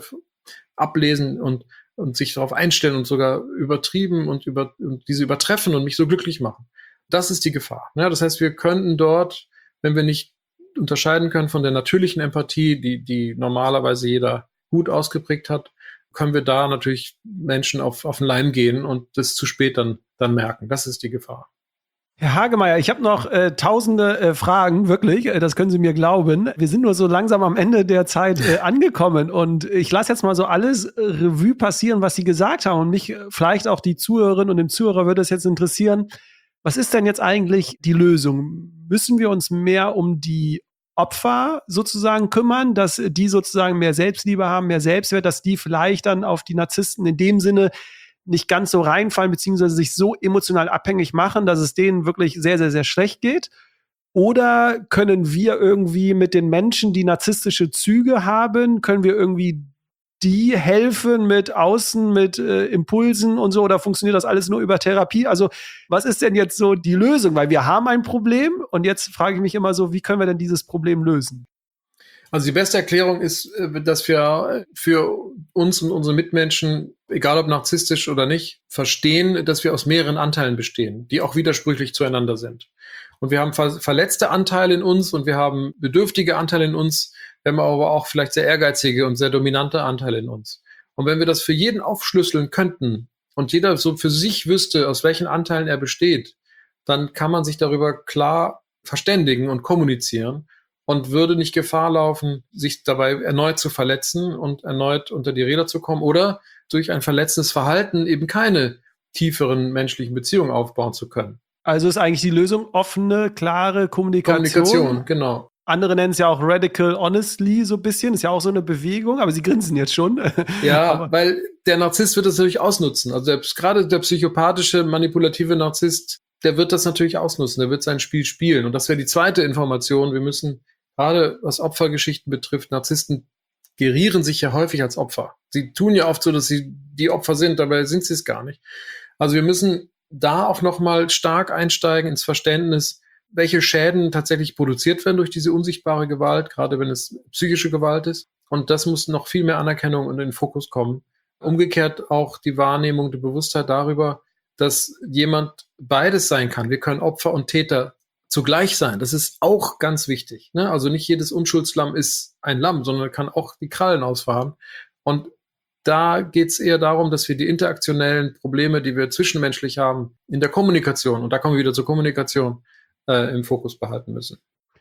ablesen und, und sich darauf einstellen und sogar übertrieben und, über, und diese übertreffen und mich so glücklich machen. Das ist die Gefahr. Ja, das heißt, wir könnten dort, wenn wir nicht unterscheiden können von der natürlichen Empathie, die, die normalerweise jeder gut ausgeprägt hat, können wir da natürlich Menschen auf, auf den Leim gehen und das zu spät dann, dann merken. Das ist die Gefahr. Herr Hagemeyer, ich habe noch äh, tausende äh, Fragen, wirklich, äh, das können Sie mir glauben. Wir sind nur so langsam am Ende der Zeit äh, angekommen und ich lasse jetzt mal so alles äh, Revue passieren, was Sie gesagt haben und mich äh, vielleicht auch die Zuhörerinnen und den Zuhörer würde es jetzt interessieren. Was ist denn jetzt eigentlich die Lösung? Müssen wir uns mehr um die Opfer sozusagen kümmern, dass die sozusagen mehr Selbstliebe haben, mehr Selbstwert, dass die vielleicht dann auf die Narzissten in dem Sinne nicht ganz so reinfallen, beziehungsweise sich so emotional abhängig machen, dass es denen wirklich sehr, sehr, sehr schlecht geht? Oder können wir irgendwie mit den Menschen, die narzisstische Züge haben, können wir irgendwie die helfen mit Außen, mit äh, Impulsen und so, oder funktioniert das alles nur über Therapie? Also was ist denn jetzt so die Lösung? Weil wir haben ein Problem und jetzt frage ich mich immer so, wie können wir denn dieses Problem lösen? Also die beste Erklärung ist, dass wir für uns und unsere Mitmenschen, egal ob narzisstisch oder nicht, verstehen, dass wir aus mehreren Anteilen bestehen, die auch widersprüchlich zueinander sind. Und wir haben ver- verletzte Anteile in uns und wir haben bedürftige Anteile in uns, wir haben aber auch vielleicht sehr ehrgeizige und sehr dominante Anteile in uns. Und wenn wir das für jeden aufschlüsseln könnten und jeder so für sich wüsste, aus welchen Anteilen er besteht, dann kann man sich darüber klar verständigen und kommunizieren und würde nicht Gefahr laufen, sich dabei erneut zu verletzen und erneut unter die Räder zu kommen oder durch ein verletzendes Verhalten eben keine tieferen menschlichen Beziehungen aufbauen zu können. Also ist eigentlich die Lösung offene, klare Kommunikation. Kommunikation, genau. Andere nennen es ja auch Radical Honestly so ein bisschen. Ist ja auch so eine Bewegung, aber Sie grinsen jetzt schon. Ja, aber weil der Narzisst wird das natürlich ausnutzen. Also der, gerade der psychopathische, manipulative Narzisst, der wird das natürlich ausnutzen. Der wird sein Spiel spielen. Und das wäre die zweite Information. Wir müssen, gerade was Opfergeschichten betrifft, Narzissten gerieren sich ja häufig als Opfer. Sie tun ja oft so, dass sie die Opfer sind, dabei sind sie es gar nicht. Also wir müssen da auch nochmal stark einsteigen ins Verständnis, welche Schäden tatsächlich produziert werden durch diese unsichtbare Gewalt, gerade wenn es psychische Gewalt ist. Und das muss noch viel mehr Anerkennung und in den Fokus kommen. Umgekehrt auch die Wahrnehmung, die Bewusstheit darüber, dass jemand beides sein kann. Wir können Opfer und Täter zugleich sein. Das ist auch ganz wichtig, ne? Also nicht jedes Unschuldslamm ist ein Lamm, sondern kann auch die Krallen ausfahren. Und da geht es eher darum, dass wir die interaktionellen Probleme, die wir zwischenmenschlich haben, in der Kommunikation, und da kommen wir wieder zur Kommunikation, äh, im Fokus behalten müssen.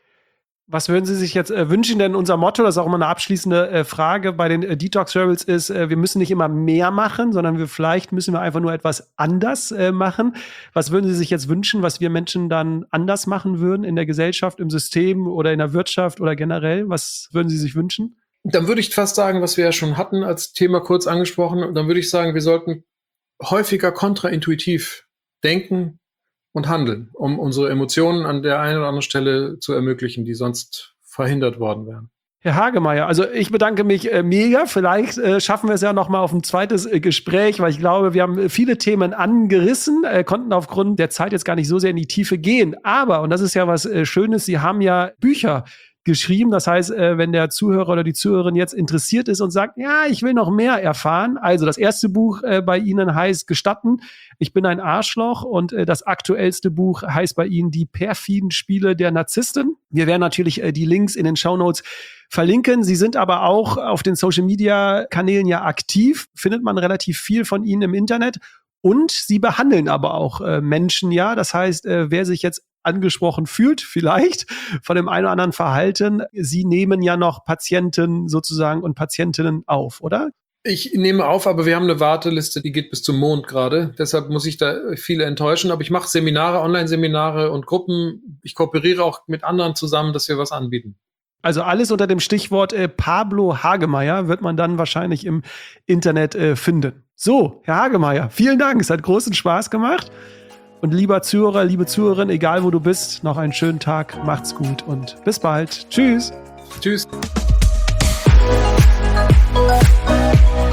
was würden Sie sich jetzt äh, wünschen? Denn unser Motto, das ist auch immer eine abschließende äh, Frage bei den äh, Detox Rebels, ist, äh, wir müssen nicht immer mehr machen, sondern wir vielleicht müssen wir einfach nur etwas anders äh, machen. Was würden Sie sich jetzt wünschen, was wir Menschen dann anders machen würden in der Gesellschaft, im System oder in der Wirtschaft oder generell? Was würden Sie sich wünschen? Dann würde ich fast sagen, was wir ja schon hatten als Thema kurz angesprochen, dann würde ich sagen, wir sollten häufiger kontraintuitiv denken und handeln, um unsere Emotionen an der einen oder anderen Stelle zu ermöglichen, die sonst verhindert worden wären. Herr Hagemeyer, also ich bedanke mich äh, mega. Vielleicht äh, schaffen wir es ja noch mal auf ein zweites äh, Gespräch, weil ich glaube, wir haben viele Themen angerissen, äh, konnten aufgrund der Zeit jetzt gar nicht so sehr in die Tiefe gehen. Aber, und das ist ja was äh, Schönes, Sie haben ja Bücher geschrieben. Das heißt, äh, wenn der Zuhörer oder die Zuhörerin jetzt interessiert ist und sagt, ja, ich will noch mehr erfahren. Also das erste Buch äh, bei Ihnen heißt Gestatten, ich bin ein Arschloch, und äh, das aktuellste Buch heißt bei Ihnen Die perfiden Spiele der Narzissten. Wir werden natürlich äh, die Links in den Shownotes verlinken. Sie sind aber auch auf den Social-Media-Kanälen ja aktiv, findet man relativ viel von Ihnen im Internet. Und Sie behandeln aber auch äh, Menschen, ja. Das heißt, äh, wer sich jetzt angesprochen fühlt, vielleicht von dem einen oder anderen Verhalten, Sie nehmen ja noch Patienten sozusagen und Patientinnen auf, oder? Ich nehme auf, aber wir haben eine Warteliste, die geht bis zum Mond gerade. Deshalb muss ich da viele enttäuschen. Aber ich mache Seminare, Online-Seminare und Gruppen. Ich kooperiere auch mit anderen zusammen, dass wir was anbieten. Also alles unter dem Stichwort äh, Pablo Hagemeyer wird man dann wahrscheinlich im Internet äh, finden. So, Herr Hagemeyer, vielen Dank. Es hat großen Spaß gemacht. Und lieber Zuhörer, liebe Zuhörerin, egal wo du bist, noch einen schönen Tag. Macht's gut und bis bald. Tschüss. Tschüss.